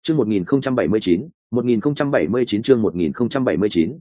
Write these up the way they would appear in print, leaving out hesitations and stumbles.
Chương 1079, 1079 chương 1079,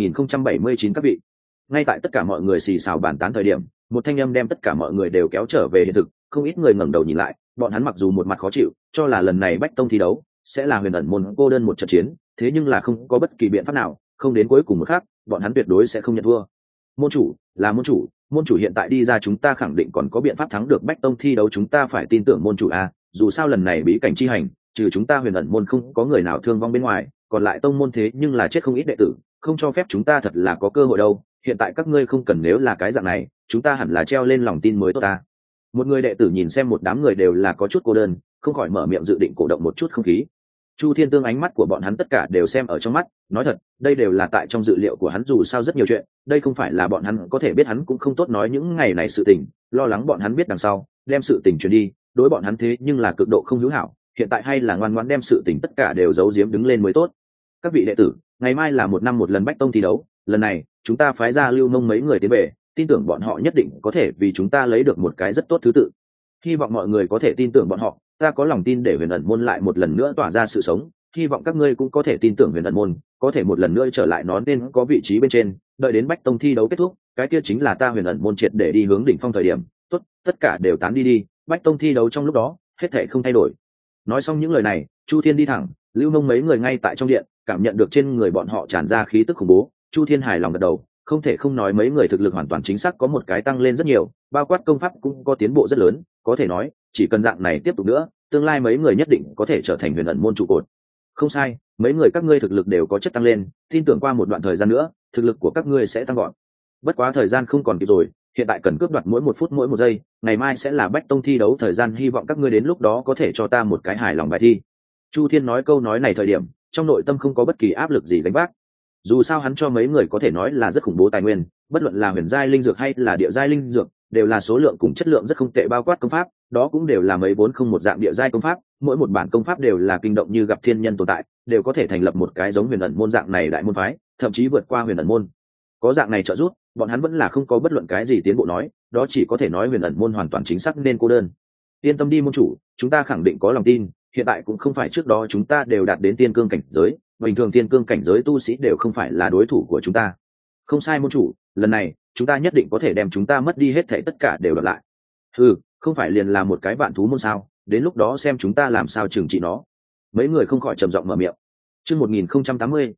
1079 các vị. Ngay tại tất cả mọi người xì xào bàn tán thời điểm, một thanh âm đem tất cả mọi người đều kéo trở về hiện thực, không ít người ngẩng đầu nhìn lại, bọn hắn mặc dù một mặt khó chịu, cho là lần này Bách Tông thi đấu sẽ là Huyền Ẩn môn cô đơn một trận chiến, thế nhưng là không có bất kỳ biện pháp nào, không đến cuối cùng một khắc, bọn hắn tuyệt đối sẽ không nhận thua. Môn chủ, là môn chủ hiện tại đi ra chúng ta khẳng định còn có biện pháp thắng được Bách Tông thi đấu, chúng ta phải tin tưởng môn chủ a, dù sao lần này bí cảnh chi hành, trừ chúng ta Huyền Ẩn môn không có người nào thương vong bên ngoài, còn lại tông môn thế nhưng là chết không ít đệ tử, không cho phép chúng ta thật là có cơ hội đâu. Hiện tại các ngươi không cần, nếu là cái dạng này, chúng ta hẳn là treo lên lòng tin mới tốt ta. Một người đệ tử nhìn xem một đám người đều là có chút cô đơn, không khỏi mở miệng dự định cổ động một chút không khí. Chu Thiên Tương ánh mắt của bọn hắn tất cả đều xem ở trong mắt, nói thật, đây đều là tại trong dự liệu của hắn, dù sao rất nhiều chuyện, đây không phải là bọn hắn có thể biết, hắn cũng không tốt nói những ngày này sự tình, lo lắng bọn hắn biết đằng sau, đem sự tình truyền đi, đối bọn hắn thế nhưng là cực độ không hữu hảo, hiện tại hay là ngoan ngoãn đem sự tình tất cả đều giấu giếm đứng lên mới tốt. Các vị đệ tử, ngày mai là một năm một lần Bách Tông thi đấu, lần này chúng ta phái ra Lưu Mông mấy người tiến về, tin tưởng bọn họ nhất định có thể vì chúng ta lấy được một cái rất tốt thứ tự. Hy vọng mọi người có thể tin tưởng bọn họ, ta có lòng tin để Huyền Ẩn môn lại một lần nữa tỏa ra sự sống, hy vọng các ngươi cũng có thể tin tưởng Huyền Ẩn môn có thể một lần nữa trở lại nó nên có vị trí bên trên, đợi đến Bách Tông thi đấu kết thúc, cái kia chính là ta Huyền Ẩn môn triệt để đi hướng đỉnh phong thời điểm. Tốt, tất cả đều tán đi, Bách Tông thi đấu trong lúc đó, hết thảy không thay đổi. Nói xong những lời này, Chu Thiên đi thẳng, Lưu Mông mấy người ngay tại trong điện, cảm nhận được trên người bọn họ tràn ra khí tức khủng bố, Chu Thiên hài lòng gật đầu, không thể không nói mấy người thực lực hoàn toàn chính xác có một cái tăng lên rất nhiều, bao quát công pháp cũng có tiến bộ rất lớn, có thể nói, chỉ cần dạng này tiếp tục nữa, tương lai mấy người nhất định có thể trở thành Huyền Ẩn môn trụ cột. Không sai, mấy người các ngươi thực lực đều có chất tăng lên, tin tưởng qua một đoạn thời gian nữa, thực lực của các ngươi sẽ tăng gọn. Bất quá thời gian không còn kịp rồi, hiện tại cần cướp đoạt mỗi một phút mỗi một giây, ngày mai sẽ là Bách Tông thi đấu thời gian, hy vọng các ngươi đến lúc đó có thể cho ta một cái hài lòng bài thi. Chu Thiên nói câu nói này thời điểm, trong nội tâm không có bất kỳ áp lực gì gánh vác. Dù sao hắn cho mấy người có thể nói là rất khủng bố tài nguyên, bất luận là huyền giai linh dược hay là địa giai linh dược, đều là số lượng cùng chất lượng rất không tệ, bao quát công pháp, đó cũng đều là mấy vốn không một dạng địa giai công pháp, mỗi một bản công pháp đều là kinh động như gặp thiên nhân tồn tại, đều có thể thành lập một cái giống Huyền Ẩn môn dạng này đại môn phái, thậm chí vượt qua Huyền Ẩn môn. Có dạng này trợ giúp, bọn hắn vẫn là không có bất luận cái gì tiến bộ nói, đó chỉ có thể nói Huyền Ẩn môn hoàn toàn chính xác nên cô đơn. Yên tâm đi môn chủ, chúng ta khẳng định có lòng tin, hiện tại cũng không phải trước đó chúng ta đều đạt đến tiên cương cảnh giới, bình thường tiên cương cảnh giới tu sĩ đều không phải là đối thủ của chúng ta. Không sai môn chủ, lần này chúng ta nhất định có thể đem chúng ta mất đi hết thảy tất cả đều đoạt lại. Không phải liền là một cái vạn thú môn sao, đến lúc đó xem chúng ta làm sao trừng trị nó. Mấy người không khỏi trầm giọng mở miệng. Chương 1080,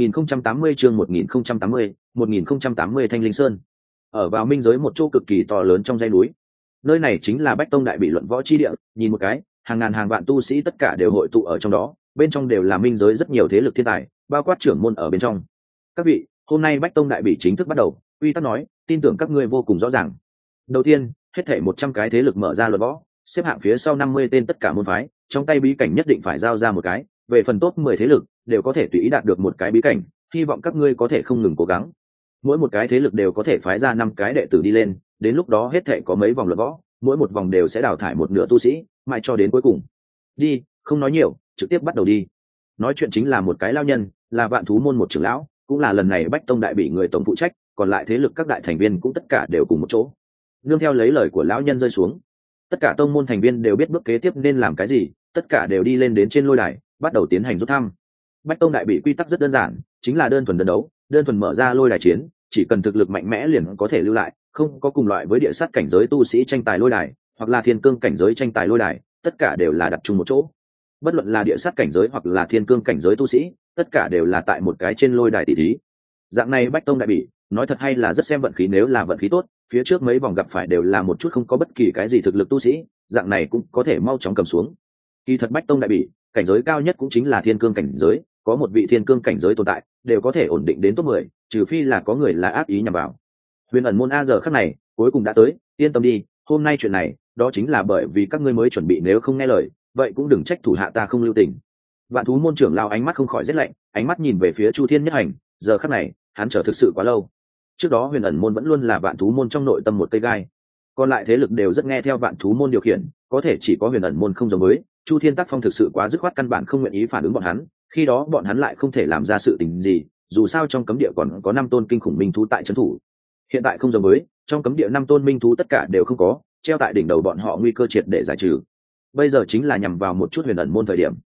1080 chương 1080, 1080 Thanh Linh Sơn. Ở vào minh giới một chỗ cực kỳ to lớn trong dãy núi. Nơi này chính là Bách Tông đại bị luận võ chi địa, nhìn một cái, hàng ngàn hàng vạn tu sĩ tất cả đều hội tụ ở trong đó, bên trong đều là minh giới rất nhiều thế lực thiên tài, bao quát trưởng môn ở bên trong. Các vị, hôm nay Bách Tông đại bị chính thức bắt đầu, quy tắc nói, tin tưởng các ngươi vô cùng rõ ràng. Đầu tiên, hết thảy 100 cái thế lực mở ra luận võ, xếp hạng phía sau 50 tên tất cả môn phái, trong tay bí cảnh nhất định phải giao ra một cái, về phần top 10 thế lực đều có thể tùy ý đạt được một cái bí cảnh, hy vọng các ngươi có thể không ngừng cố gắng. Mỗi một cái thế lực đều có thể phái ra 5 cái đệ tử đi lên, đến lúc đó hết thảy có mấy vòng luận võ, mỗi một vòng đều sẽ đào thải một nửa tu sĩ, mãi cho đến cuối cùng. Đi, không nói nhiều, trực tiếp bắt đầu đi. Nói chuyện chính là một cái lão nhân, là Vạn Thú môn một trưởng lão, cũng là lần này Bách Tông đại bị người tổng phụ trách, còn lại thế lực các đại thành viên cũng tất cả đều cùng một chỗ. Nương theo lấy lời của lão nhân rơi xuống, tất cả tông môn thành viên đều biết bước kế tiếp nên làm cái gì, tất cả đều đi lên đến trên lôi đài, bắt đầu tiến hành rút thăm. Bách Tông đại bị quy tắc rất đơn giản, chính là đơn thuần đơn đấu, đơn thuần mở ra lôi đài chiến, chỉ cần thực lực mạnh mẽ liền có thể lưu lại, không có cùng loại với địa sát cảnh giới tu sĩ tranh tài lôi đài, hoặc là thiên cương cảnh giới tranh tài lôi đài, tất cả đều là đặt chung một chỗ. Bất luận là địa sát cảnh giới hoặc là thiên cương cảnh giới tu sĩ, tất cả đều là tại một cái trên lôi đài tỷ thí. Dạng này Bách Tông đại bị, nói thật hay là rất xem vận khí, nếu là vận khí tốt, phía trước mấy vòng gặp phải đều là một chút không có bất kỳ cái gì thực lực tu sĩ, dạng này cũng có thể mau chóng cầm xuống. Kỳ thật Bách Tông đại bị, cảnh giới cao nhất cũng chính là thiên cương cảnh giới, có một vị thiên cương cảnh giới tồn tại, đều có thể ổn định đến top 10, trừ phi là có người là ác ý nhằm vào. Huyền Ẩn môn a giờ khắc này, cuối cùng đã tới, yên tâm đi, hôm nay chuyện này, đó chính là bởi vì các ngươi mới chuẩn bị, nếu không nghe lời, vậy cũng đừng trách thủ hạ ta không lưu tình. Vạn Thú môn trưởng lão ánh mắt không khỏi rét lạnh, ánh mắt nhìn về phía Chu Thiên Nhất Hành, giờ khắc này, hắn chờ thực sự quá lâu. Trước đó Huyền Ẩn môn vẫn luôn là Vạn Thú môn trong nội tâm một cây gai, còn lại thế lực đều rất nghe theo Vạn Thú môn điều khiển, có thể chỉ có Huyền Ẩn môn không giống với Chu Thiên Tác Phong, thực sự quá dứt khoát, căn bản không nguyện ý phản ứng bọn hắn, khi đó bọn hắn lại không thể làm ra sự tình gì, dù sao trong cấm địa còn có 5 tôn kinh khủng minh thú tại trấn thủ. Hiện tại không giống với, trong cấm địa 5 tôn minh thú tất cả đều không có, treo tại đỉnh đầu bọn họ nguy cơ triệt để giải trừ. Bây giờ chính là nhằm vào một chút Huyền Ẩn môn thời điểm.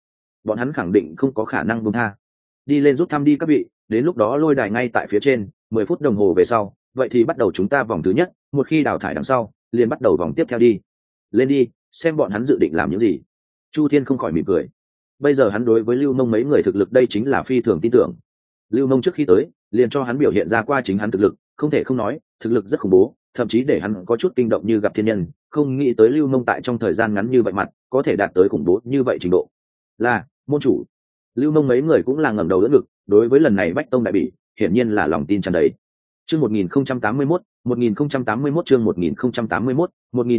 bọn hắn khẳng định không có khả năng buông tha. Đi lên rút thăm đi các vị, đến lúc đó lôi đài ngay tại phía trên, 10 phút đồng hồ về sau, vậy thì bắt đầu chúng ta vòng thứ nhất, một khi đào thải đằng sau, liền bắt đầu vòng tiếp theo đi. Lên đi, xem bọn hắn dự định làm những gì. Chu Thiên không khỏi mỉm cười. Bây giờ hắn đối với Lưu Mông mấy người thực lực đây chính là phi thường tin tưởng. Lưu Mông trước khi tới, liền cho hắn biểu hiện ra qua chính hắn thực lực, không thể không nói, thực lực rất khủng bố, thậm chí để hắn có chút kinh động như gặp thiên nhân, không nghĩ tới Lưu Mông tại trong thời gian ngắn như vậy mặt, có thể đạt tới khủng bố như vậy trình độ. Là, môn chủ. Lưu Mông mấy người cũng là ngẩng đầu đỡ ngực, đối với lần này Bách Tông đại bỉ, hiển nhiên là lòng tin tràn đầy. Chương 1081, 1081 chương 1081,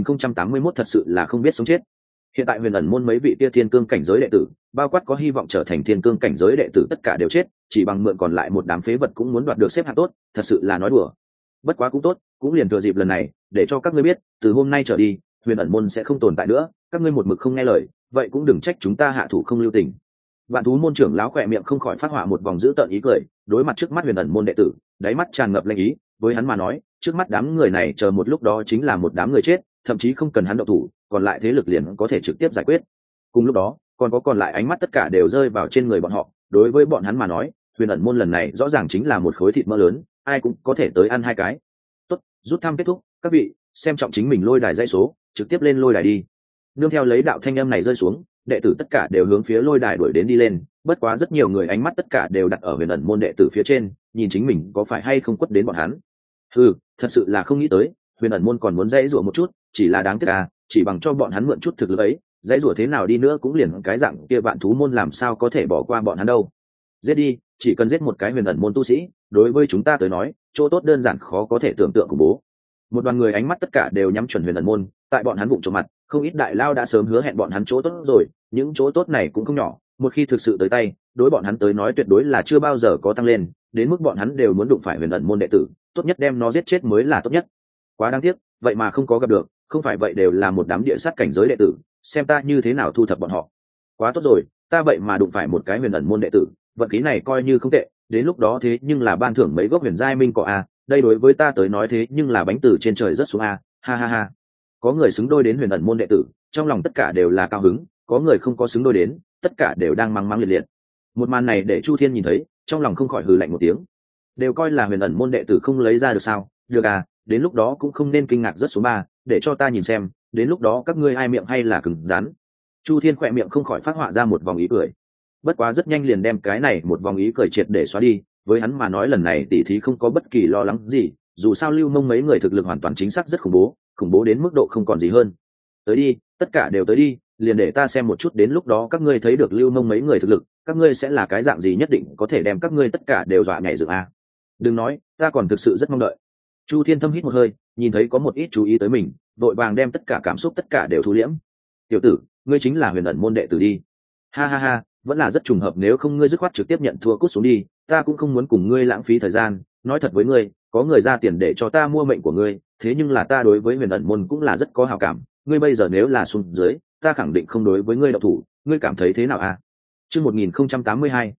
1081 thật sự là không biết sống chết. Hiện tại Huyền Ẩn môn mấy vị kia thiên cương cảnh giới đệ tử, bao quát có hy vọng trở thành thiên cương cảnh giới đệ tử tất cả đều chết, chỉ bằng mượn còn lại một đám phế vật cũng muốn đoạt được xếp hạng tốt, thật sự là nói đùa. Bất quá cũng tốt, cũng liền thừa dịp lần này, để cho các ngươi biết, từ hôm nay trở đi, Huyền Ẩn môn sẽ không tồn tại nữa, các ngươi một mực không nghe lời, vậy cũng đừng trách chúng ta hạ thủ không lưu tình. Vạn thú môn trưởng lão khỏe miệng không khỏi phát họa một vòng dữ tợn ý cười, đối mặt trước mắt Huyền Ẩn môn đệ tử, đáy mắt tràn ngập lanh ý, với hắn mà nói, trước mắt đám người này chờ một lúc đó chính là một đám người chết, thậm chí không cần hắn động thủ, còn lại thế lực liền có thể trực tiếp giải quyết. Cùng lúc đó, còn lại ánh mắt tất cả đều rơi vào trên người bọn họ, đối với bọn hắn mà nói, Huyền Ẩn môn lần này rõ ràng chính là một khối thịt mỡ lớn, ai cũng có thể tới ăn hai cái. Tốt, rút thăm kết thúc, các vị, xem trọng chính mình lôi đài dãy số, trực tiếp lên lôi đài đi. Nương theo lấy đạo thanh âm này rơi xuống, đệ tử tất cả đều hướng phía lôi đài đuổi đến đi lên, bất quá rất nhiều người ánh mắt tất cả đều đặt ở Huyền Ẩn môn đệ tử phía trên, nhìn chính mình có phải hay không quất đến bọn hắn. Thật sự là không nghĩ tới, Huyền Ẩn môn còn muốn dãy rủa một chút, chỉ là đáng tiếc à, chỉ bằng cho bọn hắn mượn chút thực lực ấy, dãy rủa thế nào đi nữa cũng liền cái dạng kia Vạn thú môn làm sao có thể bỏ qua bọn hắn đâu. Giết đi, chỉ cần giết một cái Huyền Ẩn môn tu sĩ, đối với chúng ta tới nói, chỗ tốt đơn giản khó có thể tưởng tượng của bố. Một đoàn người ánh mắt tất cả đều nhắm chuẩn Huyền Ẩn môn, tại bọn hắn bụng trộm mặt, không ít đại lao đã sớm hứa hẹn bọn hắn chỗ tốt rồi, những chỗ tốt này cũng không nhỏ, một khi thực sự tới tay, đối bọn hắn tới nói tuyệt đối là chưa bao giờ có tăng lên, đến mức bọn hắn đều muốn đụng phải Huyền Ẩn môn đệ tử, tốt nhất đem nó giết chết mới là tốt nhất. Quá đáng tiếc, vậy mà không có gặp được, không phải vậy đều là một đám địa sát cảnh giới đệ tử, xem ta như thế nào thu thập bọn họ. Quá tốt rồi, ta vậy mà đụng phải một cái Huyền Ẩn môn đệ tử, vận khí này coi như không tệ, đến lúc đó thế nhưng là ban thưởng mấy gốc huyền giai minh cỏ a, đây đối với ta tới nói thế nhưng là bánh từ trên trời rớt xuống a, ha ha ha. Có người xứng đôi đến Huyền Ẩn môn đệ tử, trong lòng tất cả đều là cao hứng, có người không có xứng đôi đến, tất cả đều đang mắng mắng liệt liệt. Một màn này để Chu Thiên nhìn thấy, trong lòng không khỏi hừ lạnh một tiếng. Đều coi là Huyền Ẩn môn đệ tử không lấy ra được sao? Được à, đến lúc đó cũng không nên kinh ngạc rất số 3, để cho ta nhìn xem, đến lúc đó các ngươi ai miệng hay là cứng rắn. Chu Thiên khỏe miệng không khỏi phát họa ra một vòng ý cười. Bất quá rất nhanh liền đem cái này một vòng ý cười triệt để xóa đi, với hắn mà nói lần này tỷ thí không có bất kỳ lo lắng gì, dù sao Lưu Mông mấy người thực lực hoàn toàn chính xác rất khủng bố đến mức độ không còn gì hơn. Tới đi, tất cả đều tới đi, liền để ta xem một chút đến lúc đó các ngươi thấy được Lưu Mông mấy người thực lực, các ngươi sẽ là cái dạng gì nhất định có thể đem các ngươi tất cả đều dọa nhảy dựng a. Đừng nói, ta còn thực sự rất mong đợi. Chu Thiên thâm hít một hơi, nhìn thấy có một ít chú ý tới mình, vội vàng đem tất cả cảm xúc tất cả đều thu liễm. Tiểu tử, ngươi chính là Huyền Ẩn môn đệ tử đi. Ha ha ha, vẫn là rất trùng hợp, nếu không ngươi dứt khoát trực tiếp nhận thua cút xuống đi, ta cũng không muốn cùng ngươi lãng phí thời gian, nói thật với ngươi, có người ra tiền để cho ta mua mệnh của ngươi, thế nhưng là ta đối với Huyền Ẩn môn cũng là rất có hảo cảm, ngươi bây giờ nếu là xuống dưới, ta khẳng định không đối với ngươi động thủ, ngươi cảm thấy thế nào a? Chương 1082,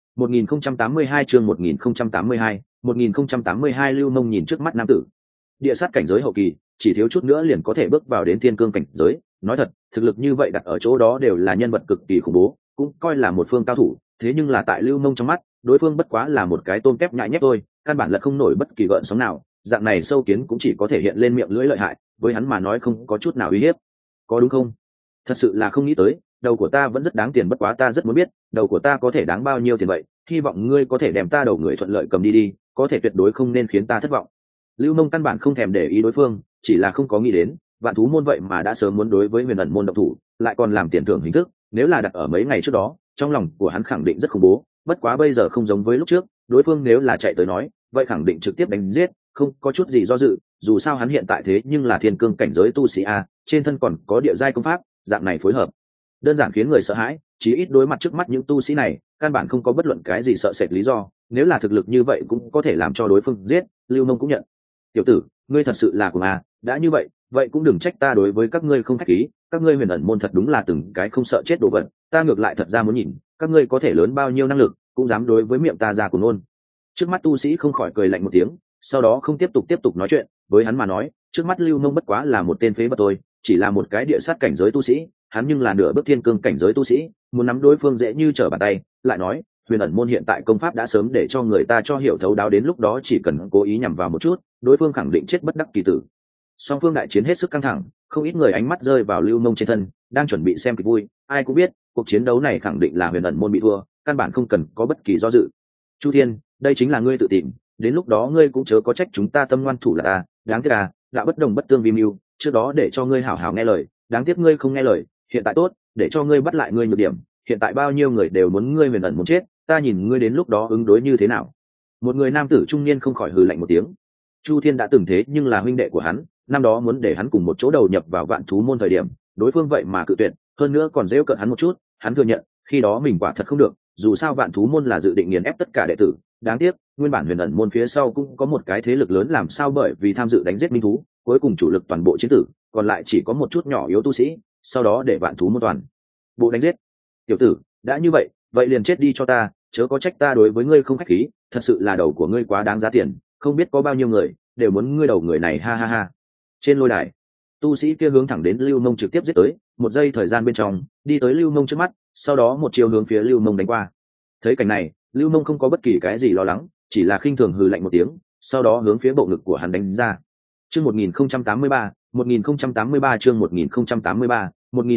1082 chương 1082, 1082 Lưu Mông nhìn trước mắt nam tử. Địa sát cảnh giới hậu kỳ, chỉ thiếu chút nữa liền có thể bước vào đến thiên cương cảnh giới, nói thật, thực lực như vậy đặt ở chỗ đó đều là nhân vật cực kỳ khủng bố, cũng coi là một phương cao thủ, thế nhưng là tại Lưu Mông trong mắt, đối phương bất quá là một cái tôm kép nhại nhép thôi, căn bản là không nổi bất kỳ gợn sóng nào, dạng này sâu kiến cũng chỉ có thể hiện lên miệng lưỡi lợi hại, với hắn mà nói không có chút nào uy hiếp. Có đúng không? Thật sự là không nghĩ tới, đầu của ta vẫn rất đáng tiền, bất quá ta rất muốn biết, đầu của ta có thể đáng bao nhiêu tiền vậy, hy vọng ngươi có thể đem ta đầu người thuận lợi cầm đi đi, có thể tuyệt đối không nên khiến ta thất vọng. Lưu Mông căn bản không thèm để ý đối phương, chỉ là không có nghĩ đến, Vạn thú môn vậy mà đã sớm muốn đối với Huyền Ẩn môn động thủ, lại còn làm tiền thưởng hình thức, nếu là đặt ở mấy ngày trước đó, trong lòng của hắn khẳng định rất khủng bố, bất quá bây giờ không giống với lúc trước, đối phương nếu là chạy tới nói, vậy khẳng định trực tiếp đánh giết, không có chút gì do dự, dù sao hắn hiện tại thế nhưng là thiên cương cảnh giới tu sĩ a, trên thân còn có địa giai công pháp, dạng này phối hợp, đơn giản khiến người sợ hãi, chí ít đối mặt trước mắt những tu sĩ này, căn bản không có bất luận cái gì sợ sệt lý do, nếu là thực lực như vậy cũng có thể làm cho đối phương giết, Lưu Mông cũng nhận. Tiểu tử, ngươi thật sự là cuồng à, đã như vậy, vậy cũng đừng trách ta đối với các ngươi không khách khí, các ngươi Huyền Ẩn môn thật đúng là từng cái không sợ chết đồ vật, ta ngược lại thật ra muốn nhìn, các ngươi có thể lớn bao nhiêu năng lực, cũng dám đối với miệng ta ra cuồng ngôn. Trước mắt tu sĩ không khỏi cười lạnh một tiếng, sau đó không tiếp tục nói chuyện, với hắn mà nói, trước mắt Lưu Mông bất quá là một tên phế vật thôi, chỉ là một cái địa sát cảnh giới tu sĩ, hắn nhưng là nửa bước thiên cương cảnh giới tu sĩ, muốn nắm đối phương dễ như trở bàn tay, lại nói huyền ẩn môn hiện tại công pháp đã sớm để cho người ta cho hiểu thấu đáo, đến lúc đó chỉ cần cố ý nhằm vào một chút, đối phương khẳng định chết bất đắc kỳ tử. Song phương đại chiến hết sức căng thẳng, không ít người ánh mắt rơi vào Lưu Mông trên thân, đang chuẩn bị xem kịch vui. Ai cũng biết cuộc chiến đấu này khẳng định là huyền ẩn môn bị thua, căn bản không cần có bất kỳ do dự. Chu Thiên, đây chính là ngươi tự tìm, đến lúc đó ngươi cũng chớ có trách chúng ta tâm ngoan thủ là ta. Đáng tiếc à, đã bất đồng bất tương vi mưu, trước đó để cho ngươi hảo hảo nghe lời, đáng tiếc ngươi không nghe lời. Hiện tại tốt, để cho ngươi bắt lại ngươi nhược điểm, hiện tại bao nhiêu người đều muốn ngươi huyền ẩn muốn chết, ta nhìn ngươi đến lúc đó ứng đối như thế nào. Một người nam tử trung niên không khỏi hừ lạnh một tiếng. Chu Thiên đã từng thế nhưng là huynh đệ của hắn, năm đó muốn để hắn cùng một chỗ đầu nhập vào Vạn Thú môn thời điểm, đối phương vậy mà cự tuyệt, hơn nữa còn giễu cợt hắn một chút. Hắn thừa nhận khi đó mình quả thật không được, dù sao Vạn Thú môn là dự định nghiền ép tất cả đệ tử. Đáng tiếc nguyên bản huyền ẩn môn phía sau cũng có một cái thế lực lớn, làm sao bởi vì tham dự đánh giết minh thú, cuối cùng chủ lực toàn bộ chiến tử, còn lại chỉ có một chút nhỏ yếu tu sĩ, sau đó để Vạn Thú môn toàn bộ đánh giết. Tiểu tử, đã như vậy, vậy liền chết đi cho ta, chớ có trách ta đối với ngươi không khách khí, thật sự là đầu của ngươi quá đáng giá tiền, không biết có bao nhiêu người đều muốn ngươi đầu người này, ha ha ha. Trên lôi đài, tu sĩ kia hướng thẳng đến Lưu Mông trực tiếp giết tới, một giây thời gian bên trong đi tới Lưu Mông trước mắt, sau đó một chiều hướng phía Lưu Mông đánh qua. Thấy cảnh này, Lưu Mông không có bất kỳ cái gì lo lắng, chỉ là khinh thường hừ lạnh một tiếng, sau đó hướng phía bộ ngực của hắn đánh ra. Chương 1083, 1083 chương 1083,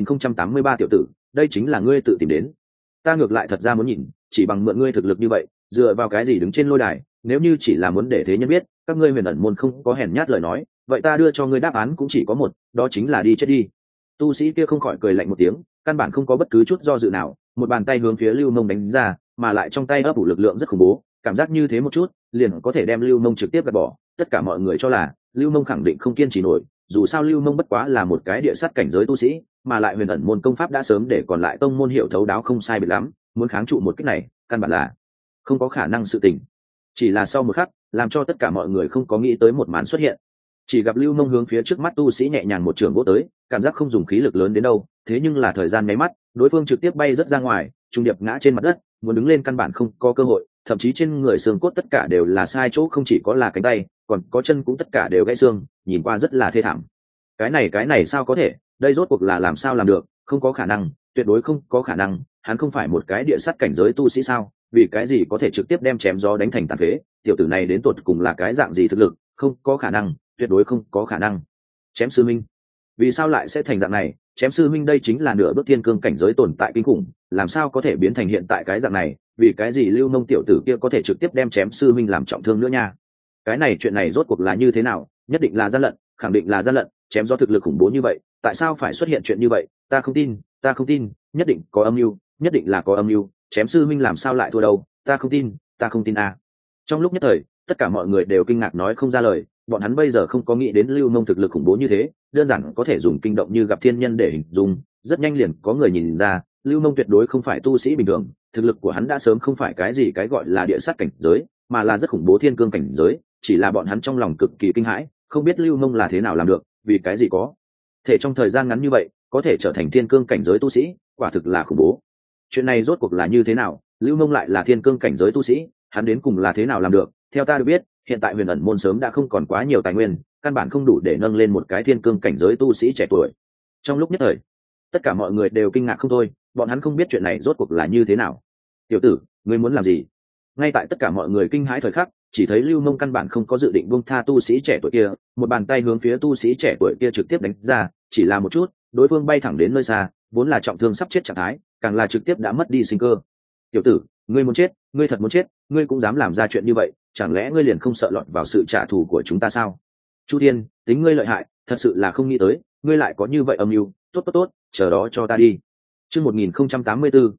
1083 tiểu tử, đây chính là ngươi tự tìm đến. Ta ngược lại thật ra muốn nhìn, chỉ bằng mượn ngươi thực lực như vậy, dựa vào cái gì đứng trên lôi đài, nếu như chỉ là muốn để thế nhân biết, các ngươi huyền ẩn môn không có hèn nhát lời nói, vậy ta đưa cho ngươi đáp án cũng chỉ có một, đó chính là đi chết đi. Tu sĩ kia không khỏi cười lạnh một tiếng, căn bản không có bất cứ chút do dự nào, một bàn tay hướng phía Lưu Mông đánh ra, mà lại trong tay ấp ủ lực lượng rất khủng bố, cảm giác như thế một chút liền có thể đem Lưu Mông trực tiếp gạt bỏ. Tất cả mọi người cho là Lưu Mông khẳng định không kiên trì nổi, dù sao Lưu Mông bất quá là một cái địa sát cảnh giới tu sĩ, mà lại huyền ẩn môn công pháp đã sớm để còn lại tông môn hiểu thấu đáo không sai biệt lắm, muốn kháng trụ một kích này căn bản là không có khả năng sự tình. Chỉ là sau một khắc, làm cho tất cả mọi người không có nghĩ tới một màn xuất hiện. Chỉ gặp Lưu Mông hướng phía trước mắt tu sĩ nhẹ nhàng một trường vỗ tới, cảm giác không dùng khí lực lớn đến đâu, thế nhưng là thời gian nháy mắt, đối phương trực tiếp bay rất ra ngoài, trung điệp ngã trên mặt đất, muốn đứng lên căn bản không có cơ hội, thậm chí trên người xương cốt tất cả đều là sai chỗ, không chỉ có là cánh tay, còn có chân cũng tất cả đều gãy xương, nhìn qua rất là thê thảm. Cái này sao có thể, đây rốt cuộc là làm sao làm được, không có khả năng, tuyệt đối không có khả năng, hắn không phải một cái địa sát cảnh giới tu sĩ sao, vì cái gì có thể trực tiếp đem chém gió đánh thành tàn phế, tiểu tử này đến tột cùng là cái dạng gì thực lực, không có khả năng, tuyệt đối không có khả năng. Chém sư minh, vì sao lại sẽ thành dạng này? Chém sư minh đây chính là nửa bước thiên cương cảnh giới tồn tại kinh khủng, làm sao có thể biến thành hiện tại cái dạng này? Vì cái gì Lưu Mông tiểu tử kia có thể trực tiếp đem chém sư minh làm trọng thương nữa nha? Cái này chuyện này rốt cuộc là như thế nào? Nhất định là gian lận, khẳng định là gian lận, chém do thực lực khủng bố như vậy, tại sao phải xuất hiện chuyện như vậy? Ta không tin, ta không tin, nhất định có âm mưu, nhất định là có âm mưu, chém sư minh làm sao lại thua đâu? Ta không tin, ta không tin à. Trong lúc nhất thời, tất cả mọi người đều kinh ngạc nói không ra lời, bọn hắn bây giờ không có nghĩ đến Lưu Mông thực lực khủng bố như thế, đơn giản có thể dùng kinh động như gặp thiên nhân để hình dung. Rất nhanh liền có người nhìn ra, Lưu Mông tuyệt đối không phải tu sĩ bình thường, thực lực của hắn đã sớm không phải cái gì cái gọi là địa sát cảnh giới, mà là rất khủng bố thiên cương cảnh giới, chỉ là bọn hắn trong lòng cực kỳ kinh hãi, không biết Lưu Mông là thế nào làm được, vì cái gì có thể trong thời gian ngắn như vậy có thể trở thành thiên cương cảnh giới tu sĩ, quả thực là khủng bố. Chuyện này rốt cuộc là như thế nào? Lưu Mông lại là thiên cương cảnh giới tu sĩ, hắn đến cùng là thế nào làm được? Theo ta được biết, hiện tại huyền ẩn môn sớm đã không còn quá nhiều tài nguyên, căn bản không đủ để nâng lên một cái thiên cương cảnh giới tu sĩ trẻ tuổi. Trong lúc nhất thời, tất cả mọi người đều kinh ngạc không thôi, bọn hắn không biết chuyện này rốt cuộc là như thế nào. Tiểu tử, ngươi muốn làm gì? Ngay tại tất cả mọi người kinh hãi thời khắc, chỉ thấy Lưu Mông căn bản không có dự định buông tha tu sĩ trẻ tuổi kia, một bàn tay hướng phía tu sĩ trẻ tuổi kia trực tiếp đánh ra, chỉ là một chút, đối phương bay thẳng đến nơi xa, vốn là trọng thương sắp chết trạng thái, càng là trực tiếp đã mất đi sinh cơ. Tiểu tử, ngươi muốn chết, ngươi thật muốn chết, ngươi cũng dám làm ra chuyện như vậy, chẳng lẽ ngươi liền không sợ lọt vào sự trả thù của chúng ta sao? Chu Thiên, tính ngươi lợi hại, thật sự là không nghĩ tới, ngươi lại có như vậy âm mưu, tốt, chờ đó cho ta đi. Chương 1084,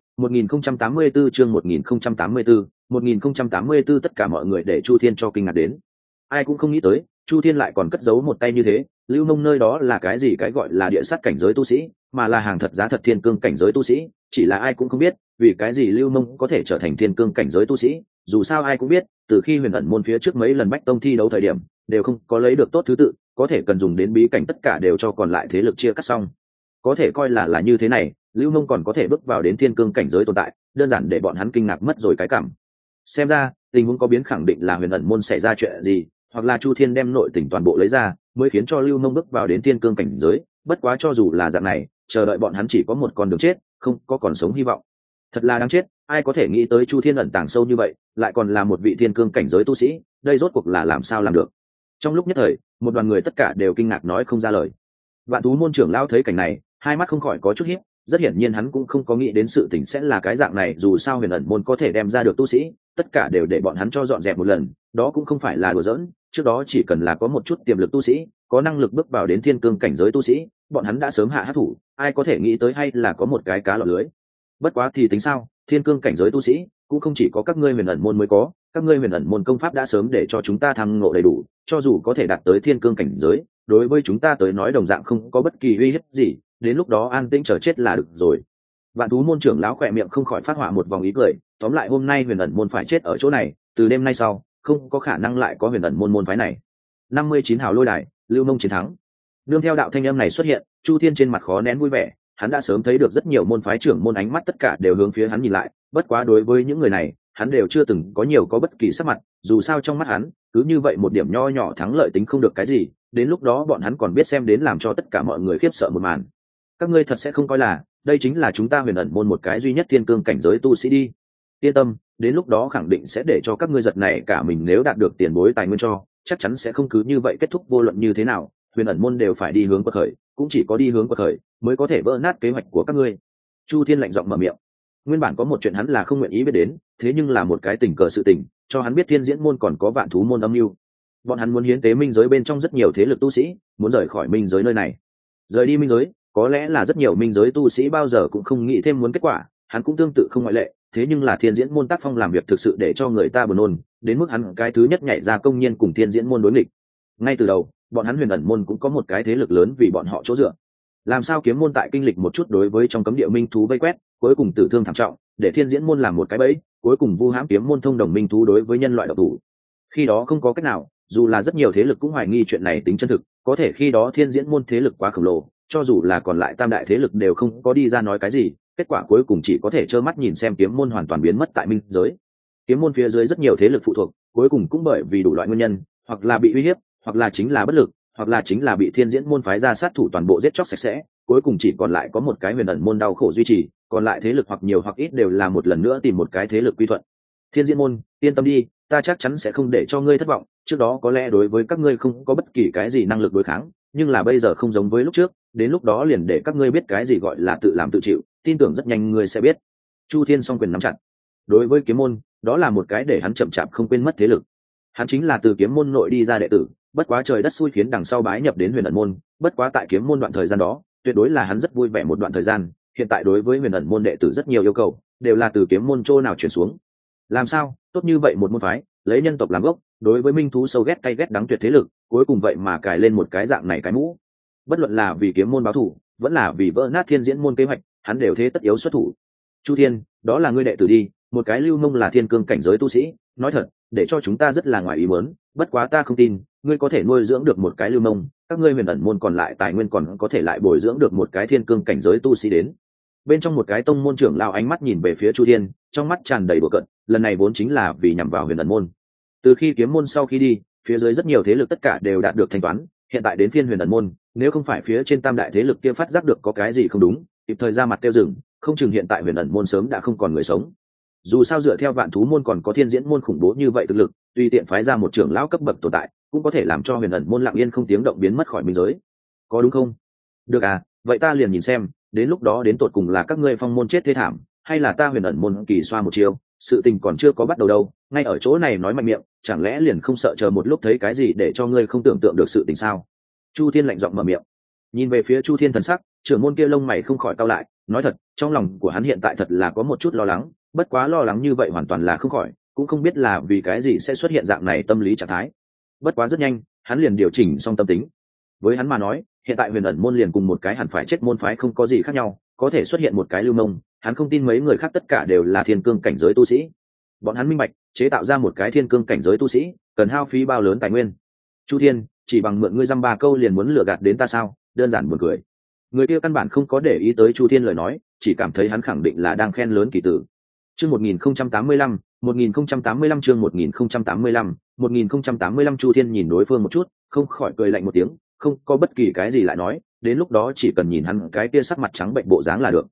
1084 chương 1084, 1084 tất cả mọi người để Chu Thiên cho kinh ngạc đến. Ai cũng không nghĩ tới, Chu Thiên lại còn cất giấu một tay như thế, Lưu Mông nơi đó là cái gì cái gọi là địa sát cảnh giới tu sĩ, mà là hàng thật giá thật thiên cương cảnh giới tu sĩ, chỉ là ai cũng không biết, vì cái gì Lưu Mông có thể trở thành thiên cương cảnh giới tu sĩ, dù sao ai cũng biết, từ khi huyền ẩn môn phía trước mấy lần bách tông thi đấu thời điểm, đều không có lấy được tốt thứ tự, có thể cần dùng đến bí cảnh tất cả đều cho còn lại thế lực chia cắt xong. Có thể coi là như thế này, Lưu Mông còn có thể bước vào đến thiên cương cảnh giới tồn tại, đơn giản để bọn hắn kinh ngạc mất rồi cái cảm. Xem ra, tình huống có biến khẳng định là huyền ẩn môn xảy ra chuyện gì, hoặc là Chu Thiên đem nội tình toàn bộ lấy ra, mới khiến cho Lưu Mông bước vào đến thiên cương cảnh giới, bất quá cho dù là dạng này, chờ đợi bọn hắn chỉ có một con đường chết, không có còn sống hy vọng. Thật là đáng chết, ai có thể nghĩ tới Chu Thiên ẩn tàng sâu như vậy, lại còn là một vị thiên cương cảnh giới tu sĩ, đây rốt cuộc là làm sao làm được. Trong lúc nhất thời, một đoàn người tất cả đều kinh ngạc nói không ra lời. Vạn thú môn trưởng lão thấy cảnh này, hai mắt không khỏi có chút híp, rất hiển nhiên hắn cũng không có nghĩ đến sự tình sẽ là cái dạng này, dù sao huyền ẩn môn có thể đem ra được tu sĩ, tất cả đều để bọn hắn cho dọn dẹp một lần, đó cũng không phải là đùa giỡn, trước đó chỉ cần là có một chút tiềm lực tu sĩ, có năng lực bước vào đến thiên cương cảnh giới tu sĩ, bọn hắn đã sớm hạ hắc thủ, ai có thể nghĩ tới hay là có một cái cá lọt lưới. Bất quá thì tính sao, thiên cương cảnh giới tu sĩ cũng không chỉ có các ngươi huyền ẩn môn mới có, các ngươi huyền ẩn môn công pháp đã sớm để cho chúng ta tham ngộ đầy đủ, cho dù có thể đạt tới thiên cương cảnh giới, đối với chúng ta tới nói đồng dạng không có bất kỳ uy hiếp gì, đến lúc đó an tĩnh chờ chết là được rồi. Vạn thú môn trưởng lão khỏe miệng không khỏi phát họa một vòng ý cười, tóm lại hôm nay huyền ẩn môn phải chết ở chỗ này, từ đêm nay sau không có khả năng lại có huyền ẩn môn môn phái này. 59 hào lôi đài, Lưu Mông chiến thắng. Nương theo đạo thanh âm này xuất hiện, Chu Thiên trên mặt khó nén vui vẻ, hắn đã sớm thấy được rất nhiều môn phái trưởng môn ánh mắt tất cả đều hướng phía hắn nhìn lại, bất quá đối với những người này, hắn đều chưa từng có bất kỳ sắc mặt, dù sao trong mắt hắn, cứ như vậy một điểm nho nhỏ thắng lợi tính không được cái gì, đến lúc đó bọn hắn còn biết xem đến làm cho tất cả mọi người khiếp sợ một màn. Các ngươi thật sẽ không coi là, đây chính là chúng ta huyền ẩn môn một cái duy nhất thiên cương cảnh giới tu sĩ đi. Yên tâm, đến lúc đó khẳng định sẽ để cho các ngươi giật này cả mình, nếu đạt được tiền bối tài nguyên cho, chắc chắn sẽ không cứ như vậy kết thúc, vô luận như thế nào, huyền ẩn môn đều phải đi hướng quật khởi, cũng chỉ có đi hướng quật khởi mới có thể vỡ nát kế hoạch của các ngươi. Chu Thiên lạnh giọng mở miệng. Nguyên bản có một chuyện hắn là không nguyện ý biết đến, thế nhưng là một cái tình cờ sự tình, cho hắn biết Thiên Diễn môn còn có Vạn thú môn âm mưu. Bọn hắn muốn hiến tế minh giới bên trong rất nhiều thế lực tu sĩ, muốn rời khỏi minh giới nơi này. Rời đi minh giới, có lẽ là rất nhiều minh giới tu sĩ bao giờ cũng không nghĩ thêm muốn kết quả, hắn cũng tương tự không ngoại lệ, thế nhưng là Thiên Diễn môn tác phong làm việc thực sự để cho người ta buồn nôn, đến mức hắn cái thứ nhất nhảy ra công nhiên cùng Thiên Diễn môn đối nghịch. Ngay từ đầu, bọn hắn huyền ẩn môn cũng có một cái thế lực lớn vì bọn họ chỗ dựa. Làm sao kiếm môn tại kinh lịch một chút đối với trong cấm địa minh thú vây quét, cuối cùng tử thương thảm trọng, để Thiên Diễn môn làm một cái bẫy, cuối cùng vu hãm kiếm môn thông đồng minh thú đối với nhân loại độc thủ. Khi đó không có cách nào, dù là rất nhiều thế lực cũng hoài nghi chuyện này tính chân thực, có thể khi đó Thiên Diễn môn thế lực quá khổng lồ, cho dù là còn lại tam đại thế lực đều không có đi ra nói cái gì, kết quả cuối cùng chỉ có thể trơ mắt nhìn xem kiếm môn hoàn toàn biến mất tại minh giới. Kiếm môn phía dưới rất nhiều thế lực phụ thuộc, cuối cùng cũng bởi vì đủ loại nguyên nhân, hoặc là bị uy hiếp, hoặc là chính là bất lực, hoặc là chính là bị Thiên Diễn môn phái ra sát thủ toàn bộ giết chóc sạch sẽ, cuối cùng chỉ còn lại có một cái huyền ẩn môn đau khổ duy trì, còn lại thế lực hoặc nhiều hoặc ít đều là một lần nữa tìm một cái thế lực quy thuận. Thiên Diễn môn, yên tâm đi, ta chắc chắn sẽ không để cho ngươi thất vọng, trước đó có lẽ đối với các ngươi không có bất kỳ cái gì năng lực đối kháng, nhưng là bây giờ không giống với lúc trước, đến lúc đó liền để các ngươi biết cái gì gọi là tự làm tự chịu, tin tưởng rất nhanh ngươi sẽ biết. Chu Thiên song quyền nắm chặt. Đối với kiếm môn, đó là một cái để hắn chậm chạp không quên mất thế lực. Hắn chính là từ kiếm môn nội đi ra đệ tử, bất quá trời đất xui khiến đằng sau bái nhập đến huyền ẩn môn, bất quá tại kiếm môn đoạn thời gian đó, tuyệt đối là hắn rất vui vẻ một đoạn thời gian, hiện tại đối với huyền ẩn môn đệ tử rất nhiều yêu cầu, đều là từ kiếm môn chỗ nào chuyển xuống. Làm sao, tốt như vậy một môn phái, lấy nhân tộc làm gốc, đối với minh thú sâu ghét cay ghét đắng tuyệt thế lực, cuối cùng vậy mà cài lên một cái dạng này cái mũ. Bất luận là vì kiếm môn báo thù, vẫn là vì vỡ nát Thiên Diễn môn kế hoạch, hắn đều thế tất yếu xuất thủ. Chu Thiên, đó là ngươi đệ tử đi, một cái Lưu Mông là thiên cương cảnh giới tu sĩ, nói thật, để cho chúng ta rất là ngoài ý muốn, bất quá ta không tin, ngươi có thể nuôi dưỡng được một cái Lưu Mông, các ngươi huyền ẩn môn còn lại tài nguyên còn có thể lại bồi dưỡng được một cái thiên cương cảnh giới tu sĩ đến. Bên trong một cái tông môn trưởng lão ánh mắt nhìn về phía Chu Thiên, trong mắt tràn đầy bừa cợt, lần này vốn chính là vì nhằm vào huyền ẩn môn. Từ khi kiếm môn sau khi đi, phía dưới rất nhiều thế lực tất cả đều đạt được thanh toán, hiện tại đến phiên huyền ẩn môn, nếu không phải phía trên tam đại thế lực kia phát giác được có cái gì không đúng, kịp thời ra mặt tiêu dừng, không chừng hiện tại huyền ẩn môn sớm đã không còn người sống. Dù sao dựa theo Vạn thú môn còn có Thiên Diễn môn khủng bố như vậy thực lực, tùy tiện phái ra một trưởng lão cấp bậc tồn tại, cũng có thể làm cho huyền ẩn môn lặng yên không tiếng động biến mất khỏi minh giới. Có đúng không? Được à, vậy ta liền nhìn xem, đến lúc đó đến tột cùng là các ngươi phong môn chết thê thảm, hay là ta huyền ẩn môn kỳ xoa một chiêu, sự tình còn chưa có bắt đầu đâu, ngay ở chỗ này nói mạnh miệng, chẳng lẽ liền không sợ chờ một lúc thấy cái gì để cho ngươi không tưởng tượng được sự tình sao? Chu Thiên lạnh giọng mở miệng. Nhìn về phía Chu Thiên thần sắc, trưởng môn kia lông mày không khỏi cau lại, nói thật, trong lòng của hắn hiện tại thật là có một chút lo lắng, bất quá lo lắng như vậy hoàn toàn là không khỏi, cũng không biết là vì cái gì sẽ xuất hiện dạng này tâm lý trạng thái. Bất quá rất nhanh, hắn liền điều chỉnh xong tâm tính. Với hắn mà nói, hiện tại huyền ẩn môn liền cùng một cái hẳn phải chết môn phái không có gì khác nhau, có thể xuất hiện một cái Lưu Mông, hắn không tin mấy người khác tất cả đều là thiên cương cảnh giới tu sĩ. Bọn hắn minh bạch, chế tạo ra một cái thiên cương cảnh giới tu sĩ, cần hao phí bao lớn tài nguyên. Chu Thiên, chỉ bằng mượn ngươi dăm ba câu liền muốn lừa gạt đến ta sao? Đơn giản buồn cười. Người kia căn bản không có để ý tới Chu Thiên lời nói, chỉ cảm thấy hắn khẳng định là đang khen lớn kỳ tử. Chương 1085, 1085 chương 1085 Chu Thiên nhìn đối phương một chút, không khỏi cười lạnh một tiếng, không có bất kỳ cái gì lại nói, đến lúc đó chỉ cần nhìn hắn cái kia sắc mặt trắng bệnh bộ dáng là được.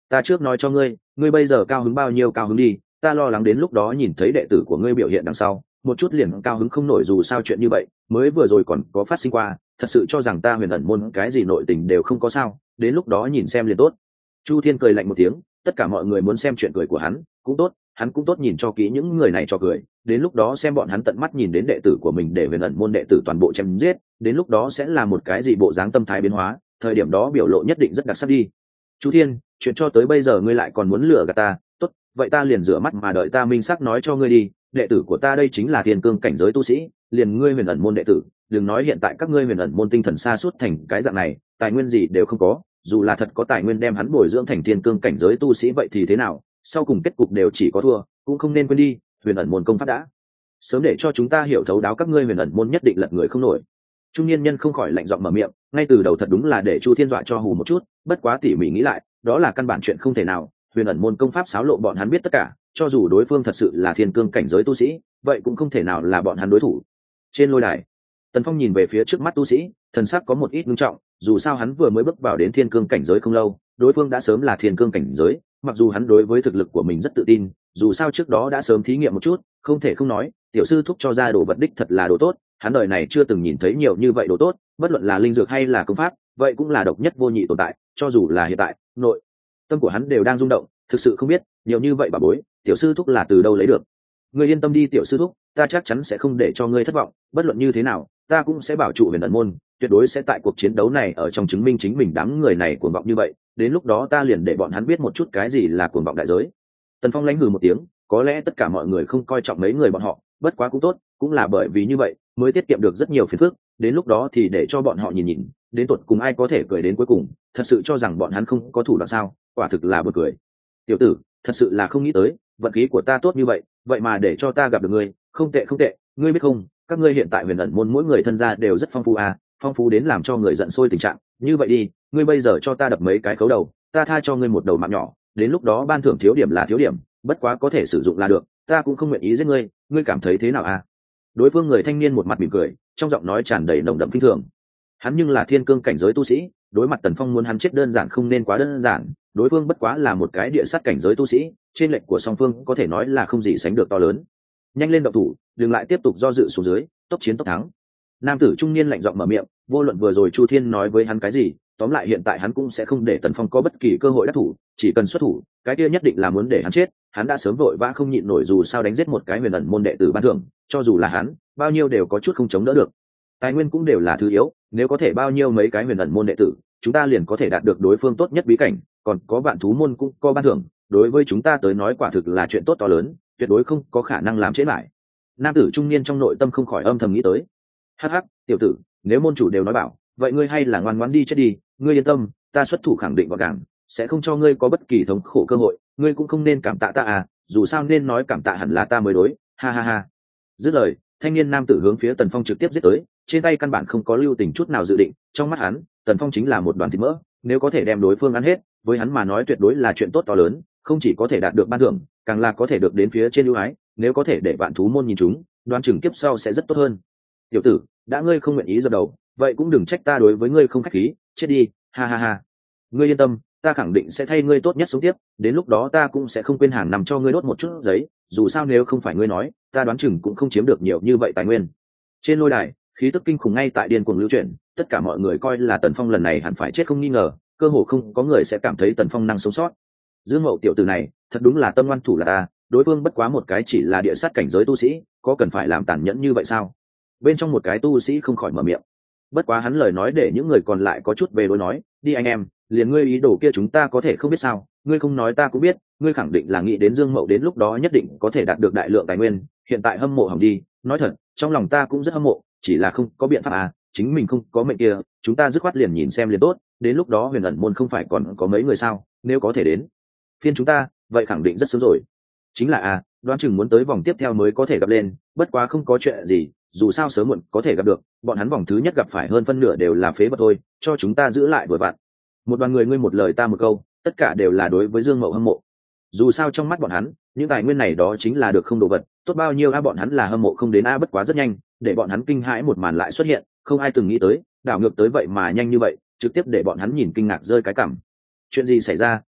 Ta trước nói cho ngươi, ngươi bây giờ cao hứng bao nhiêu cao hứng đi, ta lo lắng đến lúc đó nhìn thấy đệ tử của ngươi biểu hiện đằng sau một chút liền cao hứng không nổi, dù sao chuyện như vậy mới vừa rồi còn có phát sinh qua, thật sự cho rằng ta huyền ẩn môn cái gì nội tình đều không có sao, đến lúc đó nhìn xem liền tốt. Chu Thiên cười lạnh một tiếng, tất cả mọi người muốn xem chuyện cười của hắn cũng tốt, hắn cũng tốt nhìn cho kỹ những người này cho cười, đến lúc đó xem bọn hắn tận mắt nhìn đến đệ tử của mình để huyền ẩn môn đệ tử toàn bộ chém giết, đến lúc đó sẽ là một cái gì bộ dáng tâm thái biến hóa, thời điểm đó biểu lộ nhất định rất đặc sắc đi. Chu Thiên, chuyện cho tới bây giờ ngươi lại còn muốn lừa gạt ta, tốt, vậy ta liền rửa mắt mà đợi ta minh xác nói cho ngươi đi, đệ tử của ta đây chính là thiên cương cảnh giới tu sĩ, liền ngươi huyền ẩn môn đệ tử, đừng nói hiện tại các ngươi huyền ẩn môn tinh thần xa suốt thành cái dạng này, tài nguyên gì đều không có, dù là thật có tài nguyên đem hắn bồi dưỡng thành thiên cương cảnh giới tu sĩ vậy thì thế nào, sau cùng kết cục đều chỉ có thua, cũng không nên quên đi, huyền ẩn môn công pháp đã sớm để cho chúng ta hiểu thấu đáo, các ngươi huyền ẩn môn nhất định lật người không nổi. Trung niên nhân không khỏi lạnh giọng mở miệng, ngay từ đầu thật đúng là để Chu Thiên dọa cho hù một chút, bất quá tỉ mỉ nghĩ lại, đó là căn bản chuyện không thể nào, huyền ẩn môn công pháp xáo lộ bọn hắn biết tất cả, cho dù đối phương thật sự là thiên cương cảnh giới tu sĩ, vậy cũng không thể nào là bọn hắn đối thủ. Trên lôi đài, Tần Phong nhìn về phía trước mắt tu sĩ, thần sắc có một ít nghiêm trọng, dù sao hắn vừa mới bước vào đến thiên cương cảnh giới không lâu, đối phương đã sớm là thiên cương cảnh giới, mặc dù hắn đối với thực lực của mình rất tự tin, dù sao trước đó đã sớm thí nghiệm một chút, không thể không nói, tiểu sư thúc cho ra đồ vật đích thật là đồ tốt, hắn đời này chưa từng nhìn thấy nhiều như vậy đồ tốt, bất luận là linh dược hay là công pháp, vậy cũng là độc nhất vô nhị tồn tại, cho dù là hiện tại, nội tâm của hắn đều đang rung động, thực sự không biết, nhiều như vậy bà bối, tiểu sư thúc là từ đâu lấy được. Ngươi yên tâm đi tiểu sư thúc, ta chắc chắn sẽ không để cho ngươi thất vọng, bất luận như thế nào, ta cũng sẽ bảo trụ huyền ẩn môn, tuyệt đối sẽ tại cuộc chiến đấu này ở trong chứng minh chính mình, đám người này cuồng vọng như vậy, đến lúc đó ta liền để bọn hắn biết một chút cái gì là cuồng vọng đại giới. Tần Phong lãnh hừ một tiếng, có lẽ tất cả mọi người không coi trọng mấy người bọn họ, bất quá cũng tốt, cũng là bởi vì như vậy mới tiết kiệm được rất nhiều phiền phức, đến lúc đó thì để cho bọn họ nhìn nhìn, đến tột cùng ai có thể cười đến cuối cùng, thật sự cho rằng bọn hắn không có thủ đoạn sao, quả thực là buồn cười. Tiểu tử, thật sự là không nghĩ tới, vận khí của ta tốt như vậy, vậy mà để cho ta gặp được ngươi, không tệ không tệ, ngươi biết không, các ngươi hiện tại huyền ẩn môn mỗi người thân gia đều rất phong phú à, phong phú đến làm cho người giận sôi tình trạng, như vậy đi, ngươi bây giờ cho ta đập mấy cái khấu đầu, ta tha cho ngươi một đầu mạng nhỏ, đến lúc đó ban thưởng thiếu điểm là thiếu điểm, bất quá có thể sử dụng là được, ta cũng không nguyện ý giết ngươi, ngươi cảm thấy thế nào à? Đối phương người thanh niên một mặt mỉm cười, trong giọng nói tràn đầy nồng đậm kinh thường. Hắn nhưng là thiên cương cảnh giới tu sĩ, đối mặt Tần Phong muốn hắn chết đơn giản không nên quá đơn giản, đối phương bất quá là một cái địa sát cảnh giới tu sĩ, trên lệnh của song phương có thể nói là không gì sánh được to lớn. Nhanh lên động thủ, đừng lại tiếp tục do dự xuống dưới, tốc chiến tốc thắng. Nam tử trung niên lạnh giọng mở miệng, vô luận vừa rồi Chu Thiên nói với hắn cái gì, tóm lại hiện tại hắn cũng sẽ không để Tần Phong có bất kỳ cơ hội đắc thủ, chỉ cần xuất thủ, cái kia nhất định là muốn để hắn chết, hắn đã sớm vội vã không nhịn nổi, dù sao đánh giết một cái huyền ẩn môn đệ tử ban thưởng, cho dù là hắn, bao nhiêu đều có chút không chống đỡ được. Tài nguyên cũng đều là thứ yếu, nếu có thể bao nhiêu mấy cái huyền ẩn môn đệ tử, chúng ta liền có thể đạt được đối phương tốt nhất bí cảnh, còn có vạn thú môn cũng có ban thưởng, đối với chúng ta tới nói quả thực là chuyện tốt to lớn, tuyệt đối không có khả năng làm chết lại. Nam tử trung niên trong nội tâm không khỏi âm thầm nghĩ tới. Hắc hắc, tiểu tử, nếu môn chủ đều nói bảo, vậy ngươi hay là ngoan ngoãn đi chết đi, ngươi yên tâm, ta xuất thủ khẳng định gọn gàng, sẽ không cho ngươi có bất kỳ thống khổ cơ hội, ngươi cũng không nên cảm tạ ta à, dù sao nên nói cảm tạ hẳn là ta mới đối, ha ha ha. Dứt lời, thanh niên nam tử hướng phía Tần Phong trực tiếp giết tới, trên tay căn bản không có lưu tình chút nào dự định, trong mắt hắn, Tần Phong chính là một đoàn thịt mỡ, nếu có thể đem đối phương ăn hết, với hắn mà nói tuyệt đối là chuyện tốt to lớn, không chỉ có thể đạt được ban thưởng, càng là có thể được đến phía trên ưu ái, nếu có thể để vạn thú môn nhìn chúng, đoán chừng kiếp sau sẽ rất tốt hơn. Tiểu tử, đã ngươi không nguyện ý dập đầu, vậy cũng đừng trách ta đối với ngươi không khách khí, chết đi, ha ha ha. Ngươi yên tâm, ta khẳng định sẽ thay ngươi tốt nhất sống tiếp, đến lúc đó ta cũng sẽ không quên hàng nằm cho ngươi đốt một chút giấy, dù sao nếu không phải ngươi nói, ta đoán chừng cũng không chiếm được nhiều như vậy tài nguyên. Trên lôi đài, khí tức kinh khủng ngay tại điên cuồng lưu chuyển, tất cả mọi người coi là Tần Phong lần này hẳn phải chết không nghi ngờ, cơ hồ không có người sẽ cảm thấy Tần Phong năng sống sót. Dương Mậu tiểu tử này, thật đúng là tâm ngoan thủ là ta, đối phương bất quá một cái chỉ là địa sát cảnh giới tu sĩ, có cần phải làm tàn nhẫn như vậy sao? Bên trong một cái tu sĩ không khỏi mở miệng. Bất quá hắn lời nói để những người còn lại có chút về đối nói, đi anh em, liền ngươi ý đồ kia chúng ta có thể không biết sao, ngươi không nói ta cũng biết, ngươi khẳng định là nghĩ đến Dương Mậu đến lúc đó nhất định có thể đạt được đại lượng tài nguyên, hiện tại hâm mộ hỏng đi, nói thật, trong lòng ta cũng rất hâm mộ, chỉ là không có biện pháp à, chính mình không có mệnh kia, chúng ta dứt khoát liền nhìn xem liền tốt, đến lúc đó huyền ẩn môn không phải còn có mấy người sao, nếu có thể đến phiên chúng ta, vậy khẳng định rất sớm rồi. Chính là à, đoán chừng muốn tới vòng tiếp theo mới có thể gặp lên, bất quá không có chuyện gì, dù sao sớm muộn có thể gặp được, bọn hắn vòng thứ nhất gặp phải hơn phân nửa đều là phế vật thôi, cho chúng ta giữ lại vừa vặn. Một đoàn người ngươi một lời ta một câu, tất cả đều là đối với Dương Mậu hâm mộ. Dù sao trong mắt bọn hắn, những tài nguyên này đó chính là được không đồ vật, tốt bao nhiêu a, bọn hắn là hâm mộ không đến a, bất quá rất nhanh, để bọn hắn kinh hãi một màn lại xuất hiện, không ai từng nghĩ tới, đảo ngược tới vậy mà nhanh như vậy, trực tiếp để bọn hắn nhìn kinh ngạc rơi cái cằm. Chuyện gì xảy ra,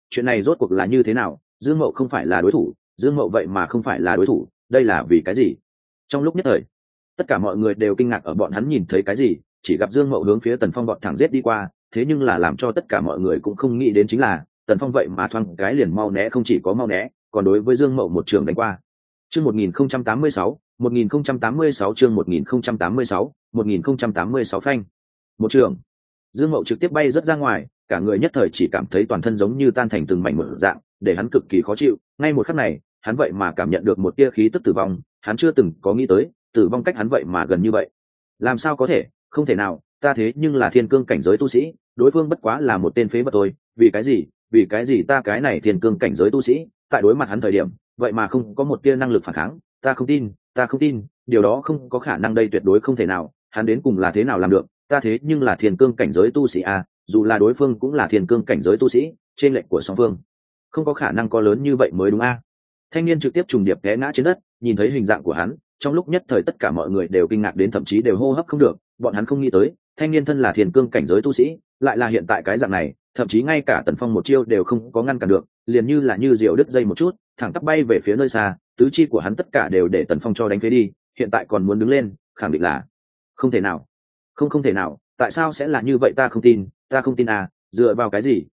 chuyện này rốt cuộc là như thế nào? Dương Mậu không phải là đối thủ, Dương Mậu vậy mà không phải là đối thủ, đây là vì cái gì? Trong lúc nhất thời, tất cả mọi người đều kinh ngạc ở bọn hắn nhìn thấy cái gì, chỉ gặp Dương Mậu hướng phía Tần Phong bọn thẳng giết đi qua, thế nhưng là làm cho tất cả mọi người cũng không nghĩ đến chính là Tần Phong vậy mà thoáng cái liền mau né, không chỉ có mau né, còn đối với Dương Mậu một trường đánh qua. Chương 1086, 1086 chương 1086, 1086 phanh. Một trường. Dương Mậu trực tiếp bay rất ra ngoài, cả người nhất thời chỉ cảm thấy toàn thân giống như tan thành từng mảnh một dạng, để hắn cực kỳ khó chịu. Ngay một khắc này, hắn vậy mà cảm nhận được một tia khí tức tử vong, hắn chưa từng có nghĩ tới, tử vong cách hắn vậy mà gần như vậy. Làm sao có thể? Không thể nào, ta thế nhưng là thiên cương cảnh giới tu sĩ, đối phương bất quá là một tên phế vật thôi, vì cái gì? Vì cái gì ta cái này thiên cương cảnh giới tu sĩ, tại đối mặt hắn thời điểm, vậy mà không có một tia năng lực phản kháng, ta không tin, ta không tin, điều đó không có khả năng, đây tuyệt đối không thể nào, hắn đến cùng là thế nào làm được, ta thế nhưng là thiên cương cảnh giới tu sĩ à, dù là đối phương cũng là thiên cương cảnh giới tu sĩ, trên lệnh của song phương không có khả năng có lớn như vậy mới đúng a. Thanh niên trực tiếp trùng điệp té ngã trên đất, nhìn thấy hình dạng của hắn, trong lúc nhất thời tất cả mọi người đều kinh ngạc đến thậm chí đều hô hấp không được, bọn hắn không nghĩ tới, thanh niên thân là thiên cương cảnh giới tu sĩ, lại là hiện tại cái dạng này, thậm chí ngay cả Tần Phong một chiêu đều không có ngăn cản được, liền như là như diều đứt dây một chút, thẳng tắp bay về phía nơi xa, tứ chi của hắn tất cả đều để Tần Phong cho đánh phế đi, hiện tại còn muốn đứng lên, khẳng định là không thể nào. Không thể nào, tại sao sẽ là như vậy, ta không tin à, dựa vào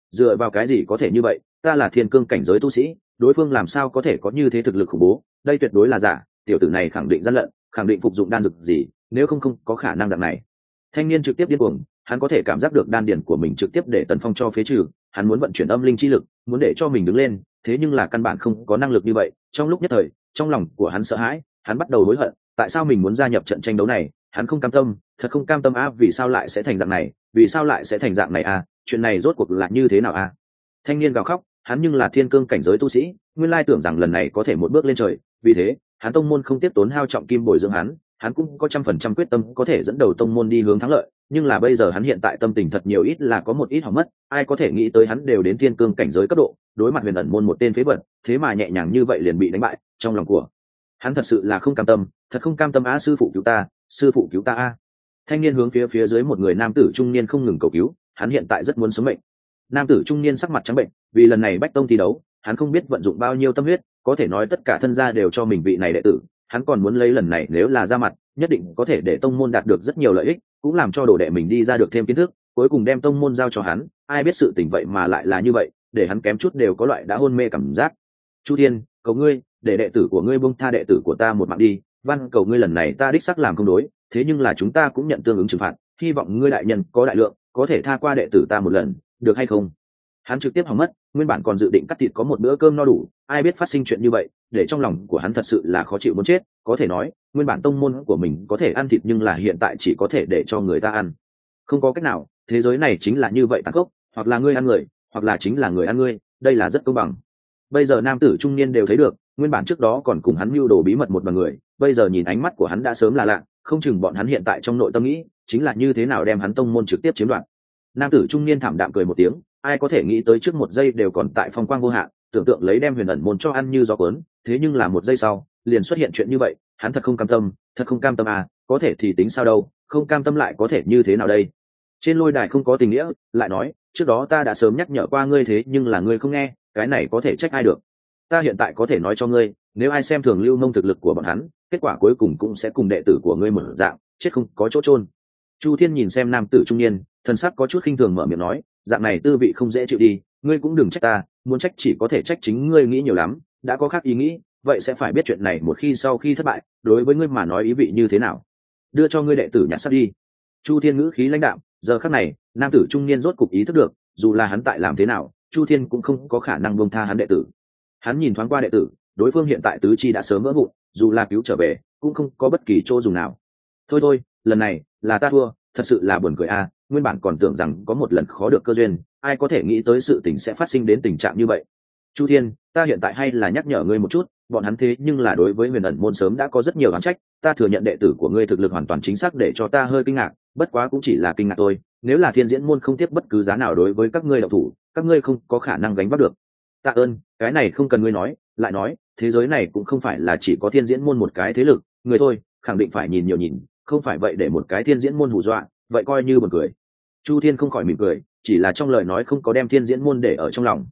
cái gì có thể như vậy, ta là thiên cương cảnh giới tu sĩ, đối phương làm sao có thể có như thế thực lực khủng bố, đây tuyệt đối là giả, tiểu tử này khẳng định gian lận, khẳng định phục dụng đan dược gì, nếu không có khả năng dạng này. Thanh niên trực tiếp điên cuồng, hắn có thể cảm giác được đan điển của mình trực tiếp để Tần Phong cho phế trừ, hắn muốn vận chuyển âm linh chi lực, muốn để cho mình đứng lên, thế nhưng là căn bản không có năng lực như vậy. Trong lúc nhất thời, trong lòng của hắn sợ hãi, hắn bắt đầu hối hận, tại sao mình muốn gia nhập trận tranh đấu này, hắn không cam tâm, thật không cam tâm a, vì sao lại sẽ thành dạng này, vì sao lại sẽ thành dạng này a, chuyện này rốt cuộc là như thế nào a? Thanh niên gào khóc, hắn nhưng là thiên cương cảnh giới tu sĩ, nguyên lai tưởng rằng lần này có thể một bước lên trời, vì thế hắn tông môn không tiếp tốn hao trọng kim bồi dưỡng hắn cũng có 100% quyết tâm có thể dẫn đầu tông môn đi hướng thắng lợi, nhưng là bây giờ hắn hiện tại tâm tình thật nhiều ít là có một ít hỏng mất, ai có thể nghĩ tới hắn đều đến thiên cương cảnh giới cấp độ, đối mặt huyền ẩn môn một tên phế vật, thế mà nhẹ nhàng như vậy liền bị đánh bại, trong lòng của hắn thật sự là không cam tâm, thật không cam tâm á, sư phụ cứu ta a. Thanh niên hướng phía dưới một người nam tử trung niên không ngừng cầu cứu, hắn hiện tại rất muốn sống mệnh. Nam tử trung niên sắc mặt trắng bệnh, vì lần này bách tông thi đấu, hắn không biết vận dụng bao nhiêu tâm huyết, có thể nói tất cả thân gia đều cho mình vị này đệ tử, hắn còn muốn lấy lần này nếu là ra mặt, nhất định có thể để tông môn đạt được rất nhiều lợi ích, cũng làm cho đồ đệ mình đi ra được thêm kiến thức, cuối cùng đem tông môn giao cho hắn, ai biết sự tình vậy mà lại là như vậy, để hắn kém chút đều có loại đã hôn mê cảm giác. Chu Thiên, cầu ngươi, để đệ tử của ngươi buông tha đệ tử của ta một mạng đi, văn cầu ngươi lần này ta đích xác làm không đối, thế nhưng là chúng ta cũng nhận tương ứng trừng phạt, hy vọng ngươi đại nhân có đại lượng, có thể tha qua đệ tử ta một lần, được hay không? Hắn trực tiếp hỏng mất, nguyên bản còn dự định cắt thịt có một bữa cơm no đủ, ai biết phát sinh chuyện như vậy, để trong lòng của hắn thật sự là khó chịu muốn chết, có thể nói, nguyên bản tông môn của mình có thể ăn thịt nhưng là hiện tại chỉ có thể để cho người ta ăn. Không có cách nào, thế giới này chính là như vậy tàn khốc, hoặc là ngươi ăn người, hoặc là chính là người ăn ngươi, đây là rất công bằng. Bây giờ nam tử trung niên đều thấy được, nguyên bản trước đó còn cùng hắn mưu đồ bí mật một bằng người, bây giờ nhìn ánh mắt của hắn đã sớm là lạ, không chừng bọn hắn hiện tại trong nội tâm nghĩ chính là như thế nào đem hắn tông môn trực tiếp chiếm đoạt. Nam tử trung niên thảm đạm cười một tiếng, ai có thể nghĩ tới trước một giây đều còn tại phong quang vô hạn, tưởng tượng lấy đem huyền ẩn môn cho ăn như gió cuốn, thế nhưng là một giây sau liền xuất hiện chuyện như vậy, hắn thật không cam tâm à, có thể thì tính sao đâu, không cam tâm lại có thể như thế nào đây? Trên lôi đài không có tình nghĩa, lại nói trước đó ta đã sớm nhắc nhở qua ngươi thế nhưng là ngươi không nghe, cái này có thể trách ai được? Ta hiện tại có thể nói cho ngươi, nếu ai xem thường Lưu Mông thực lực của bọn hắn, kết quả cuối cùng cũng sẽ cùng đệ tử của ngươi mở dạng, chết không có chỗ chôn. Chu Thiên nhìn xem nam tử trung niên, thần sắc có chút khinh thường mở miệng nói, dạng này tư vị không dễ chịu đi, ngươi cũng đừng trách ta, muốn trách chỉ có thể trách chính ngươi nghĩ nhiều lắm, đã có khác ý nghĩ, vậy sẽ phải biết chuyện này một khi sau khi thất bại, đối với ngươi mà nói ý vị như thế nào. Đưa cho ngươi đệ tử nhặt sắt đi. Chu Thiên ngữ khí lãnh đạm, giờ khắc này, nam tử trung niên rốt cục ý thức được, dù là hắn tại làm thế nào, Chu Thiên cũng không có khả năng buông tha hắn đệ tử. Hắn nhìn thoáng qua đệ tử, đối phương hiện tại tứ chi đã sớm vỡ vụn, dù là cứu trở về, cũng không có bất kỳ chỗ dùng nào. Thôi, lần này là ta thua, thật sự là buồn cười a, nguyên bản còn tưởng rằng có một lần khó được cơ duyên, ai có thể nghĩ tới sự tình sẽ phát sinh đến tình trạng như vậy. Chu Thiên, ta hiện tại hay là nhắc nhở ngươi một chút, bọn hắn thế nhưng là đối với huyền ẩn môn sớm đã có rất nhiều oán trách, ta thừa nhận đệ tử của ngươi thực lực hoàn toàn chính xác để cho ta hơi kinh ngạc, bất quá cũng chỉ là kinh ngạc thôi, nếu là thiên diễn môn không tiếp bất cứ giá nào đối với các ngươi động thủ, các ngươi không có khả năng gánh vác được. Tạ ơn, cái này không cần ngươi nói, lại nói, thế giới này cũng không phải là chỉ có thiên diễn môn một cái thế lực, người thôi, khẳng định phải nhìn nhiều nhìn, không phải vậy để một cái thiên diễn môn hù dọa, vậy coi như buồn cười. Chu Thiên không khỏi mỉm cười, chỉ là trong lời nói không có đem thiên diễn môn để ở trong lòng.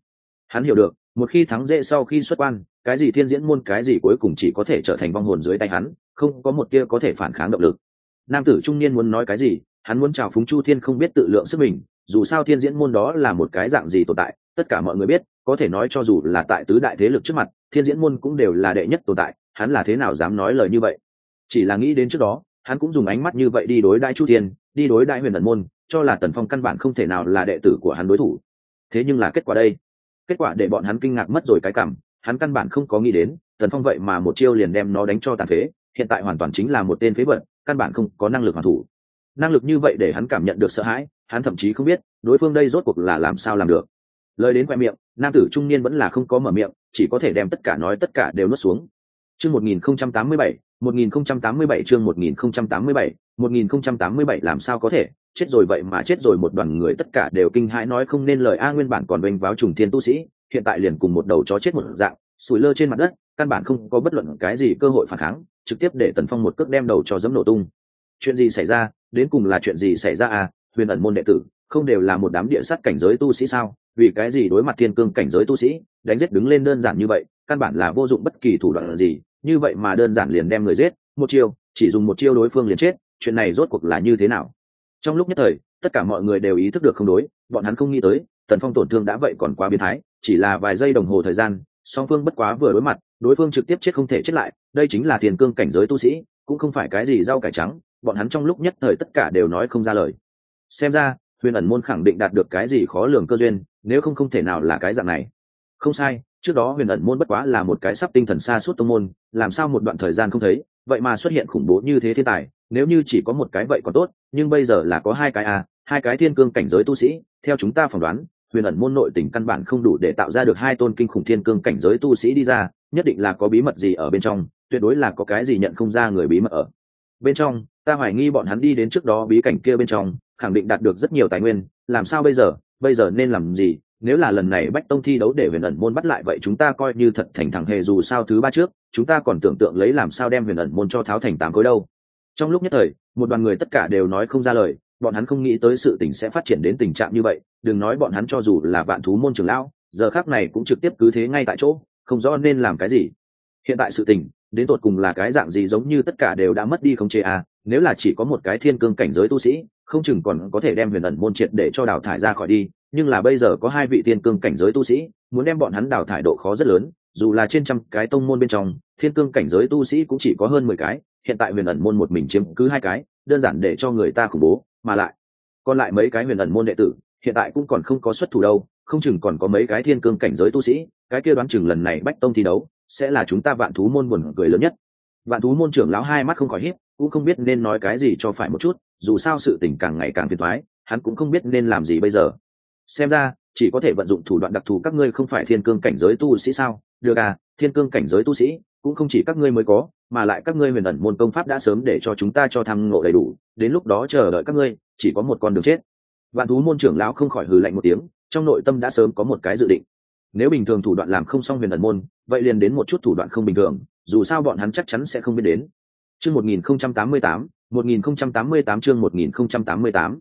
Hắn hiểu được, một khi thắng dễ sau khi xuất quan, cái gì thiên diễn môn cái gì cuối cùng chỉ có thể trở thành vong hồn dưới tay hắn, không có một tia có thể phản kháng động lực. Nam tử trung niên muốn nói cái gì, hắn muốn chào phúng Chu Thiên không biết tự lượng sức mình, dù sao thiên diễn môn đó là một cái dạng gì tồn tại, tất cả mọi người biết, có thể nói cho dù là tại tứ đại thế lực trước mặt, thiên diễn môn cũng đều là đệ nhất tồn tại, hắn là thế nào dám nói lời như vậy. Chỉ là nghĩ đến trước đó, hắn cũng dùng ánh mắt như vậy đi đối đãi Chu Thiên, đi đối đãi Huyền Ẩn môn, cho là Tần Phong căn bản không thể nào là đệ tử của hắn đối thủ. Thế nhưng là kết quả đây, kết quả để bọn hắn kinh ngạc mất rồi cái cảm, hắn căn bản không có nghĩ đến Tần Phong vậy mà một chiêu liền đem nó đánh cho tàn phế, hiện tại hoàn toàn chính là một tên phế vật, căn bản không có năng lực hoàn thủ. Năng lực như vậy để hắn cảm nhận được sợ hãi, hắn thậm chí không biết đối phương đây rốt cuộc là làm sao làm được. Lời đến khoe miệng, nam tử trung niên vẫn là không có mở miệng, chỉ có thể đem tất cả nói tất cả đều nuốt xuống. Chương 1087, 1087 chương 1087, 1087 làm sao có thể, chết rồi vậy mà chết rồi, một đoàn người tất cả đều kinh hãi nói không nên lời. Nguyên bản còn vênh váo trùng thiên tu sĩ, hiện tại liền cùng một đầu chó chết một dạng, sủi lơ trên mặt đất, căn bản không có bất luận cái gì cơ hội phản kháng, trực tiếp để Tần Phong một cước đem đầu cho giẫm nổ tung. Chuyện gì xảy ra, đến cùng là chuyện gì xảy ra à? Huyền Ẩn môn đệ tử không đều là một đám địa sát cảnh giới tu sĩ sao, vì cái gì đối mặt thiên cương cảnh giới tu sĩ đánh giết đứng lên đơn giản như vậy, căn bản là vô dụng bất kỳ thủ đoạn gì, như vậy mà đơn giản liền đem người giết, một chiêu, chỉ dùng một chiêu đối phương liền chết, chuyện này rốt cuộc là như thế nào? Trong lúc nhất thời, tất cả mọi người đều ý thức được không đối, bọn hắn không nghĩ tới Tần Phong tổn thương đã vậy còn quá biến thái, chỉ là vài giây đồng hồ thời gian, song phương bất quá vừa đối mặt, đối phương trực tiếp chết không thể chết lại, đây chính là thiên cương cảnh giới tu sĩ, cũng không phải cái gì rau cải trắng, bọn hắn trong lúc nhất thời tất cả đều nói không ra lời. Xem ra Huyền Ẩn môn khẳng định đạt được cái gì khó lường cơ duyên, nếu không không thể nào là cái dạng này. Không sai, trước đó Huyền Ẩn môn bất quá là một cái sắp tinh thần xa suốt tông môn, làm sao một đoạn thời gian không thấy, vậy mà xuất hiện khủng bố như thế thiên tài, nếu như chỉ có một cái vậy còn tốt, nhưng bây giờ là có hai cái à, hai cái thiên cương cảnh giới tu sĩ, theo chúng ta phỏng đoán, Huyền Ẩn môn nội tình căn bản không đủ để tạo ra được hai tôn kinh khủng thiên cương cảnh giới tu sĩ đi ra, nhất định là có bí mật gì ở bên trong, tuyệt đối là có cái gì nhận không ra người bí mật ở bên trong. Ta hoài nghi bọn hắn đi đến trước đó bí cảnh kia bên trong, khẳng định đạt được rất nhiều tài nguyên, làm sao bây giờ nên làm gì? Nếu là lần này Bách Tông thi đấu để Huyền Ẩn môn bắt lại, vậy chúng ta coi như thật thành thằng hề, dù sao thứ ba trước chúng ta còn tưởng tượng lấy làm sao đem Huyền Ẩn môn cho tháo thành tám khối đâu. Trong lúc nhất thời, một đoàn người tất cả đều nói không ra lời, bọn hắn không nghĩ tới sự tình sẽ phát triển đến tình trạng như vậy, đừng nói bọn hắn, cho dù là Vạn Thú môn trưởng lão, giờ khắc này cũng trực tiếp cứ thế ngay tại chỗ, không rõ nên làm cái gì. Hiện tại sự tình đến tột cùng là cái dạng gì, giống như tất cả đều đã mất đi khống chế à, nếu là chỉ có một cái thiên cương cảnh giới tu sĩ, không chừng còn có thể đem Huyền Ẩn môn triệt để cho đào thải ra khỏi đi, nhưng là bây giờ có hai vị thiên cương cảnh giới tu sĩ, muốn đem bọn hắn đào thải độ khó rất lớn, dù là trên trăm cái tông môn bên trong, thiên cương cảnh giới tu sĩ cũng chỉ có hơn 10 cái, hiện tại Huyền Ẩn môn một mình chiếm cứ hai cái, đơn giản để cho người ta khủng bố, mà lại còn lại mấy cái Huyền Ẩn môn đệ tử hiện tại cũng còn không có xuất thủ đâu, không chừng còn có mấy cái thiên cương cảnh giới tu sĩ, cái kia đoán chừng lần này Bách Tông thi đấu sẽ là chúng ta Vạn Thú môn buồn cười lớn nhất. Vạn Thú môn trưởng lão hai mắt không khỏi híp, cũng không biết nên nói cái gì cho phải một chút, dù sao sự tình càng ngày càng phiền toái, hắn cũng không biết nên làm gì bây giờ. Xem ra chỉ có thể vận dụng thủ đoạn đặc thù, các ngươi không phải thiên cương cảnh giới tu sĩ sao? Được à, thiên cương cảnh giới tu sĩ cũng không chỉ các ngươi mới có, mà lại các ngươi Huyền Ẩn môn công pháp đã sớm để cho chúng ta cho tham ngộ đầy đủ, đến lúc đó chờ đợi các ngươi chỉ có một con đường chết. Vạn Thú môn trưởng lão không khỏi hừ lạnh một tiếng, trong nội tâm đã sớm có một cái dự định. Nếu bình thường thủ đoạn làm không xong Huyền Ẩn môn, vậy liền đến một chút thủ đoạn không bình thường, dù sao bọn hắn chắc chắn sẽ không biết đến. Chương 1088, 1088 chương 1088,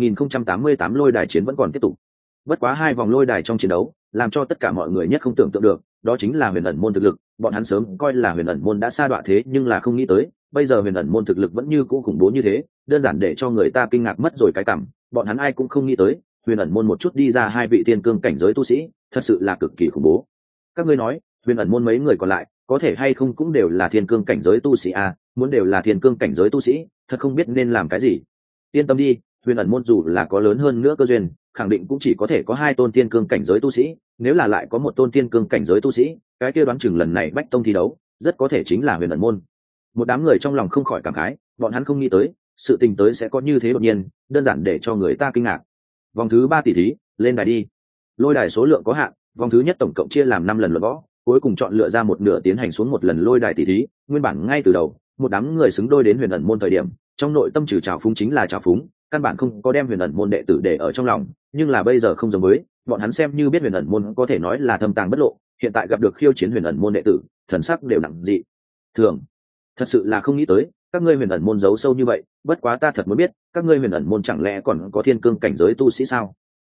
1088 lôi đài chiến vẫn còn tiếp tục. Bất quá hai vòng lôi đài trong chiến đấu, làm cho tất cả mọi người nhất không tưởng tượng được, đó chính là Huyền Ẩn môn thực lực, bọn hắn sớm coi là Huyền Ẩn môn đã sa đọa, thế nhưng là không nghĩ tới, bây giờ Huyền Ẩn môn thực lực vẫn như cũ khủng bố như thế, đơn giản để cho người ta kinh ngạc mất rồi cái cảm, bọn hắn ai cũng không nghĩ tới, Huyền Ẩn môn một chút đi ra hai vị tiên cương cảnh giới tu sĩ, thật sự là cực kỳ khủng bố. Các ngươi nói, Huyền Ẩn môn mấy người còn lại, có thể hay không cũng đều là thiên cương cảnh giới tu sĩ à, muốn đều là thiên cương cảnh giới tu sĩ, thật không biết nên làm cái gì. Yên tâm đi, Huyền Ẩn môn dù là có lớn hơn nữa cơ duyên, khẳng định cũng chỉ có thể có hai tôn tiên cương cảnh giới tu sĩ, nếu là lại có một tôn tiên cương cảnh giới tu sĩ, cái kia đoán chừng lần này Bách Tông thi đấu rất có thể chính là Huyền Ẩn môn. Một đám người trong lòng không khỏi cảm khái, bọn hắn không nghĩ tới sự tình tới sẽ có như thế đột nhiên, đơn giản để cho người ta kinh ngạc. Vòng thứ 3 tỷ thí, lên đài đi. Lôi đài số lượng có hạn, vòng thứ nhất tổng cộng chia làm 5 lần luận võ, cuối cùng chọn lựa ra một nửa tiến hành xuống một lần lôi đài tỷ thí. Nguyên bản ngay từ đầu, một đám người xứng đôi đến Huyền Ẩn môn thời điểm, trong nội tâm trừ trào phúng chính là trào phúng, căn bản không có đem Huyền Ẩn môn đệ tử để ở trong lòng, nhưng là bây giờ không giống với, bọn hắn xem như biết Huyền Ẩn môn có thể nói là thâm tàng bất lộ, hiện tại gặp được khiêu chiến Huyền Ẩn môn đệ tử, thần sắc đều nặng dị thường. Thật sự là không nghĩ tới, các ngươi Huyền Ẩn môn giấu sâu như vậy, bất quá ta thật muốn biết, các ngươi Huyền Ẩn môn chẳng lẽ còn có thiên cương cảnh giới tu sĩ sao?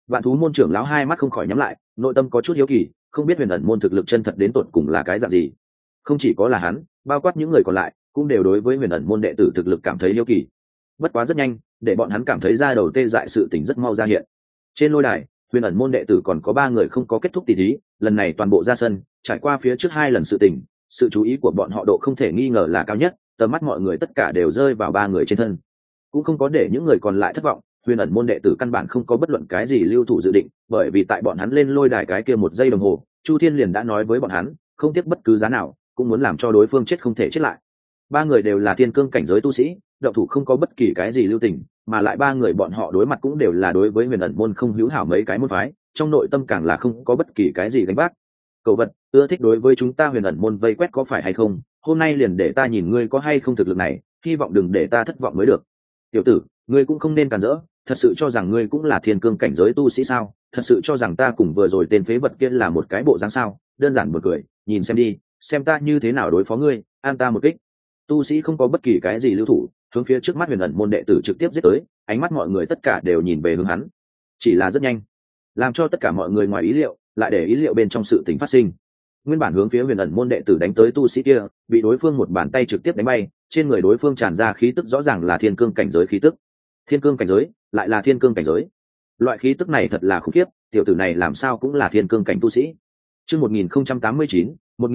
Vạn thú môn trưởng lão hai mắt không khỏi nhắm lại, nội tâm có chút hiếu kỳ, không biết huyền ẩn môn thực lực chân thật đến tột cùng là cái dạng gì. Không chỉ có là hắn, bao quát những người còn lại cũng đều đối với huyền ẩn môn đệ tử thực lực cảm thấy hiếu kỳ. Bất quá rất nhanh, để bọn hắn cảm thấy ra đầu tê dại sự tình rất mau ra hiện. Trên lôi đài, huyền ẩn môn đệ tử còn có 3 người không có kết thúc tỷ thí, lần này toàn bộ ra sân, trải qua phía trước 2 lần sự tình, sự chú ý của bọn họ độ không thể nghi ngờ là cao nhất, tầm mắt mọi người tất cả đều rơi vào 3 người trên thân. Cũng không có để những người còn lại thất vọng, huyền ẩn môn đệ tử căn bản không có bất luận cái gì lưu thủ dự định, bởi vì tại bọn hắn lên lôi đài cái kia 1 giây đồng hồ, Chu Thiên liền đã nói với bọn hắn, không tiếc bất cứ giá nào, cũng muốn làm cho đối phương chết không thể chết lại. 3 người đều là thiên cương cảnh giới tu sĩ, động thủ không có bất kỳ cái gì lưu tình, mà lại 3 người bọn họ đối mặt cũng đều là đối với huyền ẩn môn không hữu hảo mấy cái môn phái, trong nội tâm càng là không có bất kỳ cái gì gánh vác. Cậu vật, ưa thích đối với chúng ta huyền ẩn môn vây quét có phải hay không? Hôm nay liền để ta nhìn ngươi có hay không thực lực này, hy vọng đừng để ta thất vọng mới được. Tiểu tử, ngươi cũng không nên cản rỡ, thật sự cho rằng ngươi cũng là thiên cương cảnh giới tu sĩ sao? Thật sự cho rằng ta cùng vừa rồi tên phế vật kia là một cái bộ dáng sao? Đơn giản buồn cười, nhìn xem đi, xem ta như thế nào đối phó ngươi, an ta một kích. Tu sĩ không có bất kỳ cái gì lưu thủ, hướng phía trước mắt huyền ẩn môn đệ tử trực tiếp giết tới, ánh mắt mọi người tất cả đều nhìn về hướng hắn. Chỉ là rất nhanh, làm cho tất cả mọi người ngoài ý liệu, lại để ý liệu bên trong sự tình phát sinh. Nguyên bản hướng phía huyền ẩn môn đệ tử đánh tới tu sĩ kia, bị đối phương một bàn tay trực tiếp đánh bay, trên người đối phương tràn ra khí tức rõ ràng là thiên cương cảnh giới khí tức. Thiên cương cảnh giới, lại là thiên cương cảnh giới. Loại khí tức này thật là khủng khiếp, tiểu tử này làm sao cũng là thiên cương cảnh tu sĩ. Chương 1089,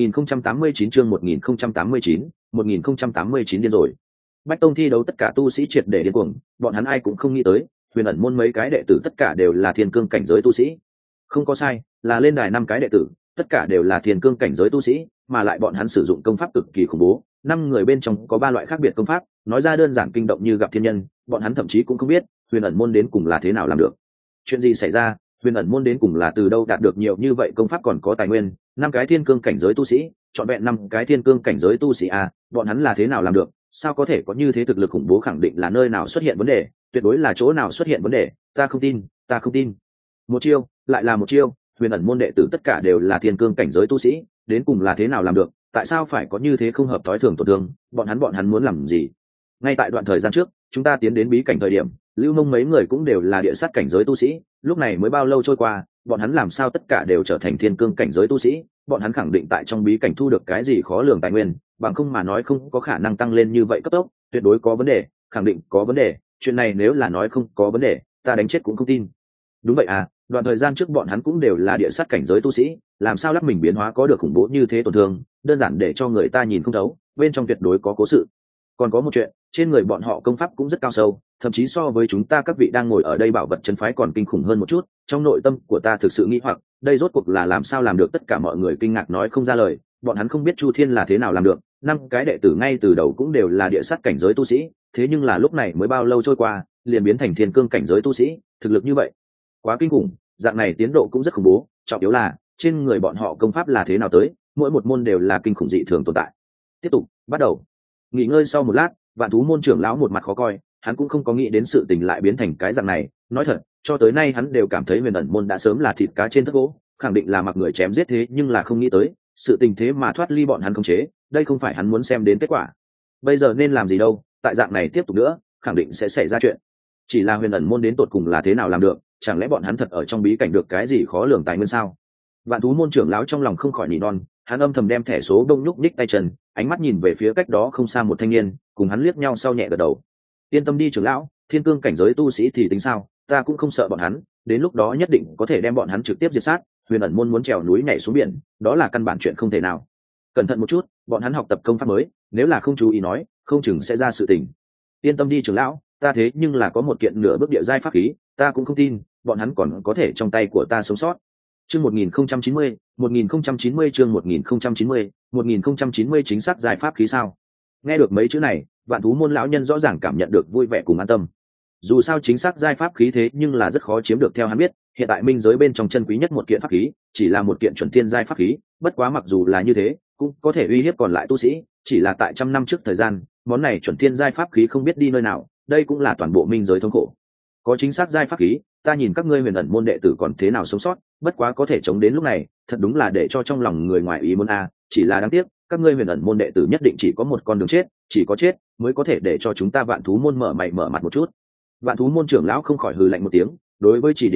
1089 chương 1089, 1089 điên rồi. Bách Tông thi đấu tất cả tu sĩ triệt để điên cuồng, bọn hắn ai cũng không nghĩ tới, huyền ẩn môn mấy cái đệ tử tất cả đều là thiên cương cảnh giới tu sĩ. Không có sai, là lên đài 5 cái đệ tử, tất cả đều là thiên cương cảnh giới tu sĩ, mà lại bọn hắn sử dụng công pháp cực kỳ khủng bố, 5 người bên trong có 3 loại khác biệt công pháp, nói ra đơn giản kinh động như gặp thiên nhân, bọn hắn thậm chí cũng không biết, huyền ẩn môn đến cùng là thế nào làm được. Chuyện gì xảy ra, huyền ẩn môn đến cùng là từ đâu đạt được nhiều như vậy công pháp còn có tài nguyên, 5 cái thiên cương cảnh giới tu sĩ, chọn vẹn 5 cái thiên cương cảnh giới tu sĩ à, bọn hắn là thế nào làm được, sao có thể có như thế thực lực khủng bố, khẳng định là nơi nào xuất hiện vấn đề, tuyệt đối là chỗ nào xuất hiện vấn đề, ta không tin, ta không tin. Một chiêu, lại là một chiêu, huyền ẩn môn đệ tử tất cả đều là thiên cương cảnh giới tu sĩ, đến cùng là thế nào làm được, tại sao phải có như thế không hợp thói thường tổn thương, bọn hắn muốn làm gì? Ngay tại đoạn thời gian trước, chúng ta tiến đến bí cảnh thời điểm, Lưu Mông mấy người cũng đều là địa sát cảnh giới tu sĩ, lúc này mới bao lâu trôi qua, bọn hắn làm sao tất cả đều trở thành thiên cương cảnh giới tu sĩ, bọn hắn khẳng định tại trong bí cảnh thu được cái gì khó lường tài nguyên, bằng không mà nói không có khả năng tăng lên như vậy cấp tốc, tuyệt đối có vấn đề, khẳng định có vấn đề, chuyện này nếu là nói không có vấn đề, ta đánh chết cũng không tin. Đúng vậy à, đoạn thời gian trước bọn hắn cũng đều là địa sát cảnh giới tu sĩ, làm sao lắp mình biến hóa có được khủng bố như thế tổn thương, đơn giản để cho người ta nhìn không thấu, bên trong tuyệt đối có cố sự. Còn có một chuyện, trên người bọn họ công pháp cũng rất cao sâu, thậm chí so với chúng ta các vị đang ngồi ở đây bảo vật chân phái còn kinh khủng hơn một chút. Trong nội tâm của ta thực sự nghĩ hoặc, đây rốt cuộc là làm sao làm được, tất cả mọi người kinh ngạc nói không ra lời, bọn hắn không biết Chu Thiên là thế nào làm được. 5 cái đệ tử ngay từ đầu cũng đều là địa sát cảnh giới tu sĩ, thế nhưng là lúc này mới bao lâu trôi qua, liền biến thành thiên cương cảnh giới tu sĩ, thực lực như vậy, quá kinh khủng, dạng này tiến độ cũng rất khủng bố, trọng yếu là trên người bọn họ công pháp là thế nào tới, mỗi một môn đều là kinh khủng dị thường tồn tại. Tiếp tục, bắt đầu. Nghỉ ngơi sau một lát, Vạn thú môn trưởng lão một mặt khó coi, hắn cũng không có nghĩ đến sự tình lại biến thành cái dạng này, nói thật, cho tới nay hắn đều cảm thấy huyền ẩn môn đã sớm là thịt cá trên thớt gỗ, khẳng định là mặc người chém giết, thế nhưng là không nghĩ tới, sự tình thế mà thoát ly bọn hắn khống chế, đây không phải hắn muốn xem đến kết quả. Bây giờ nên làm gì đâu, tại dạng này tiếp tục nữa, khẳng định sẽ xảy ra chuyện. Chỉ là huyền ẩn môn đến tột cùng là thế nào làm được, chẳng lẽ bọn hắn thật ở trong bí cảnh được cái gì khó lường tài nguyên sao? Vạn thú môn trưởng lão trong lòng không khỏi nỉ non, hắn âm thầm đem thẻ số đông nhúc nhích tay chân, ánh mắt nhìn về phía cách đó không xa một thanh niên, cùng hắn liếc nhau sau nhẹ gật đầu. Yên tâm đi trưởng lão, thiên cương cảnh giới tu sĩ thì tính sao, ta cũng không sợ bọn hắn, đến lúc đó nhất định có thể đem bọn hắn trực tiếp diệt sát. Huyền ẩn môn muốn trèo núi nhảy xuống biển, đó là căn bản chuyện không thể nào. Cẩn thận một chút, bọn hắn học tập công pháp mới, nếu là không chú ý nói, không chừng sẽ ra sự tình. Yên tâm đi trưởng lão, ta thế nhưng là có một kiện nửa bước địa giai pháp khí, ta cũng không tin bọn hắn còn có thể trong tay của ta sống sót. Chương 1090, 1090 chương 1090, 1090 chính xác giai pháp khí sao? Nghe được mấy chữ này, Vạn thú môn lão nhân rõ ràng cảm nhận được vui vẻ cùng an tâm. Dù sao chính xác giai pháp khí thế nhưng là rất khó chiếm được, theo hắn biết, hiện tại minh giới bên trong chân quý nhất một kiện pháp khí, chỉ là một kiện chuẩn thiên giai pháp khí, bất quá mặc dù là như thế, cũng có thể uy hiếp còn lại tu sĩ, chỉ là tại trăm năm trước thời gian, món này chuẩn thiên giai pháp khí không biết đi nơi nào, đây cũng là toàn bộ minh giới thống khổ. Có chính xác giai pháp khí, ta nhìn các ngươi huyền ẩn môn đệ tử còn thế nào sống sót, bất quá có thể chống đến lúc này, thật đúng là để cho trong lòng người ngoài ý muốn a, chỉ là đáng tiếc, các ngươi huyền ẩn môn đệ tử nhất định chỉ có một con đường chết, chỉ có chết mới có thể để cho chúng ta Vạn thú môn mở mày mở mặt một chút. Vạn thú môn trưởng lão không khỏi hừ lạnh một tiếng, đối với chỉ điển thực lực,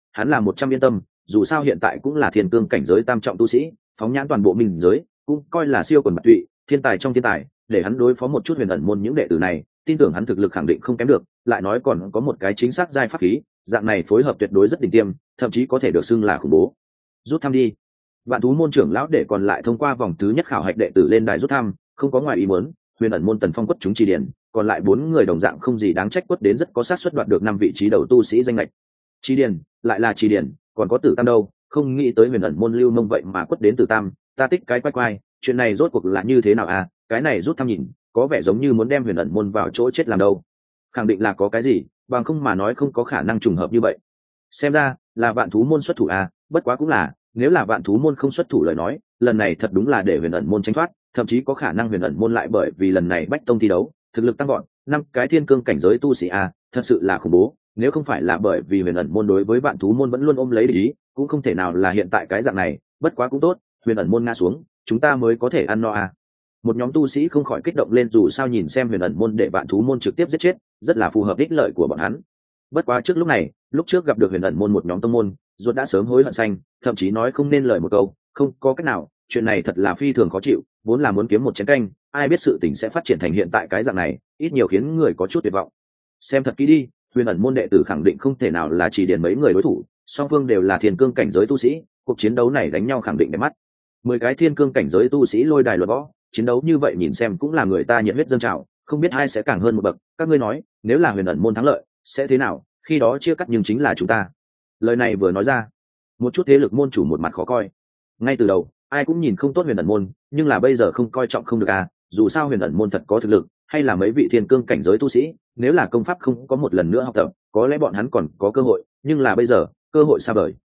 hắn là 100 yên tâm, dù sao hiện tại cũng là thiên cương cảnh giới tam trọng tu sĩ, phóng nhãn toàn bộ mình giới cũng coi là siêu quần bạc tụy, thiên tài trong thiên tài, để hắn đối phó một chút huyền ẩn môn những đệ tử này, tin tưởng hắn thực lực khẳng định không kém được, lại nói còn có một cái chính xác giai pháp khí, dạng này phối hợp tuyệt đối rất đỉnh tiêm, thậm chí có thể được xưng là khủng bố. Rút thăm đi. Vạn thú môn trưởng lão để còn lại thông qua vòng thứ nhất khảo hạch đệ tử lên đài rút thăm, không có ngoài ý muốn, huyền ẩn môn Tần Phong quất chúng chỉ điển, còn lại 4 người đồng dạng không gì đáng trách, quất đến rất có xác suất đoạt được 5 vị trí đầu tu sĩ danh lệch. Chỉ điển, lại là chỉ điển, còn có Tử Tam đâu, không nghĩ tới huyền ẩn môn Lưu Mông vậy mà quất đến Tử Tam, ta tích cái quay, chuyện này rốt cuộc là như thế nào à? Cái này rút thăm nhìn, có vẻ giống như muốn đem huyền ẩn môn vào chỗ chết làm đâu. Khẳng định là có cái gì, bằng không mà nói không có khả năng trùng hợp như vậy. Xem ra là vạn thú môn xuất thủ à, bất quá cũng là, nếu là vạn thú môn không xuất thủ lời nói, lần này thật đúng là để huyền ẩn môn tránh thoát, thậm chí có khả năng huyền ẩn môn lại bởi vì lần này bách tông thi đấu, thực lực tăng gọn, 5 cái thiên cương cảnh giới tu sĩ à, thật sự là khủng bố. Nếu không phải là bởi vì huyền ẩn môn đối với vạn thú môn vẫn luôn ôm lấy ý, cũng không thể nào là hiện tại cái dạng này. Bất quá cũng tốt, huyền ẩn môn ngã xuống, chúng ta mới có thể ăn no à. Một nhóm tu sĩ không khỏi kích động lên, dù sao nhìn xem huyền ẩn môn để vạn thú môn trực tiếp giết chết, rất là phù hợp ích lợi của bọn hắn. Bất quá trước lúc này, lúc trước gặp được huyền ẩn môn một nhóm tông môn, ruột đã sớm hối hận xanh, thậm chí nói không nên lời một câu, không có cách nào, chuyện này thật là phi thường khó chịu, vốn là muốn kiếm một chén canh, ai biết sự tình sẽ phát triển thành hiện tại cái dạng này, ít nhiều khiến người có chút tuyệt vọng. Xem thật kỹ đi, huyền ẩn môn đệ tử khẳng định không thể nào là chỉ điển mấy người đối thủ, song phương đều là thiên cương cảnh giới tu sĩ, cuộc chiến đấu này đánh nhau khẳng định đẹp mắt. 10 cái thiên cương cảnh giới tu sĩ lôi đài luận võ, chiến đấu như vậy nhìn xem cũng là người ta nhiệt huyết dâng trào, không biết ai sẽ càng hơn một bậc. Các ngươi nói, nếu là huyền ẩn môn thắng lợi sẽ thế nào? Khi đó chia cắt nhưng chính là chúng ta. Lời này vừa nói ra, một chút thế lực môn chủ một mặt khó coi. Ngay từ đầu ai cũng nhìn không tốt huyền ẩn môn, nhưng là bây giờ không coi trọng không được à, dù sao huyền ẩn môn thật có thực lực, hay là mấy vị thiên cương cảnh giới tu sĩ, nếu là công pháp không có một lần nữa học tập, có lẽ bọn hắn còn có cơ hội, nhưng là bây giờ cơ hội xa vời.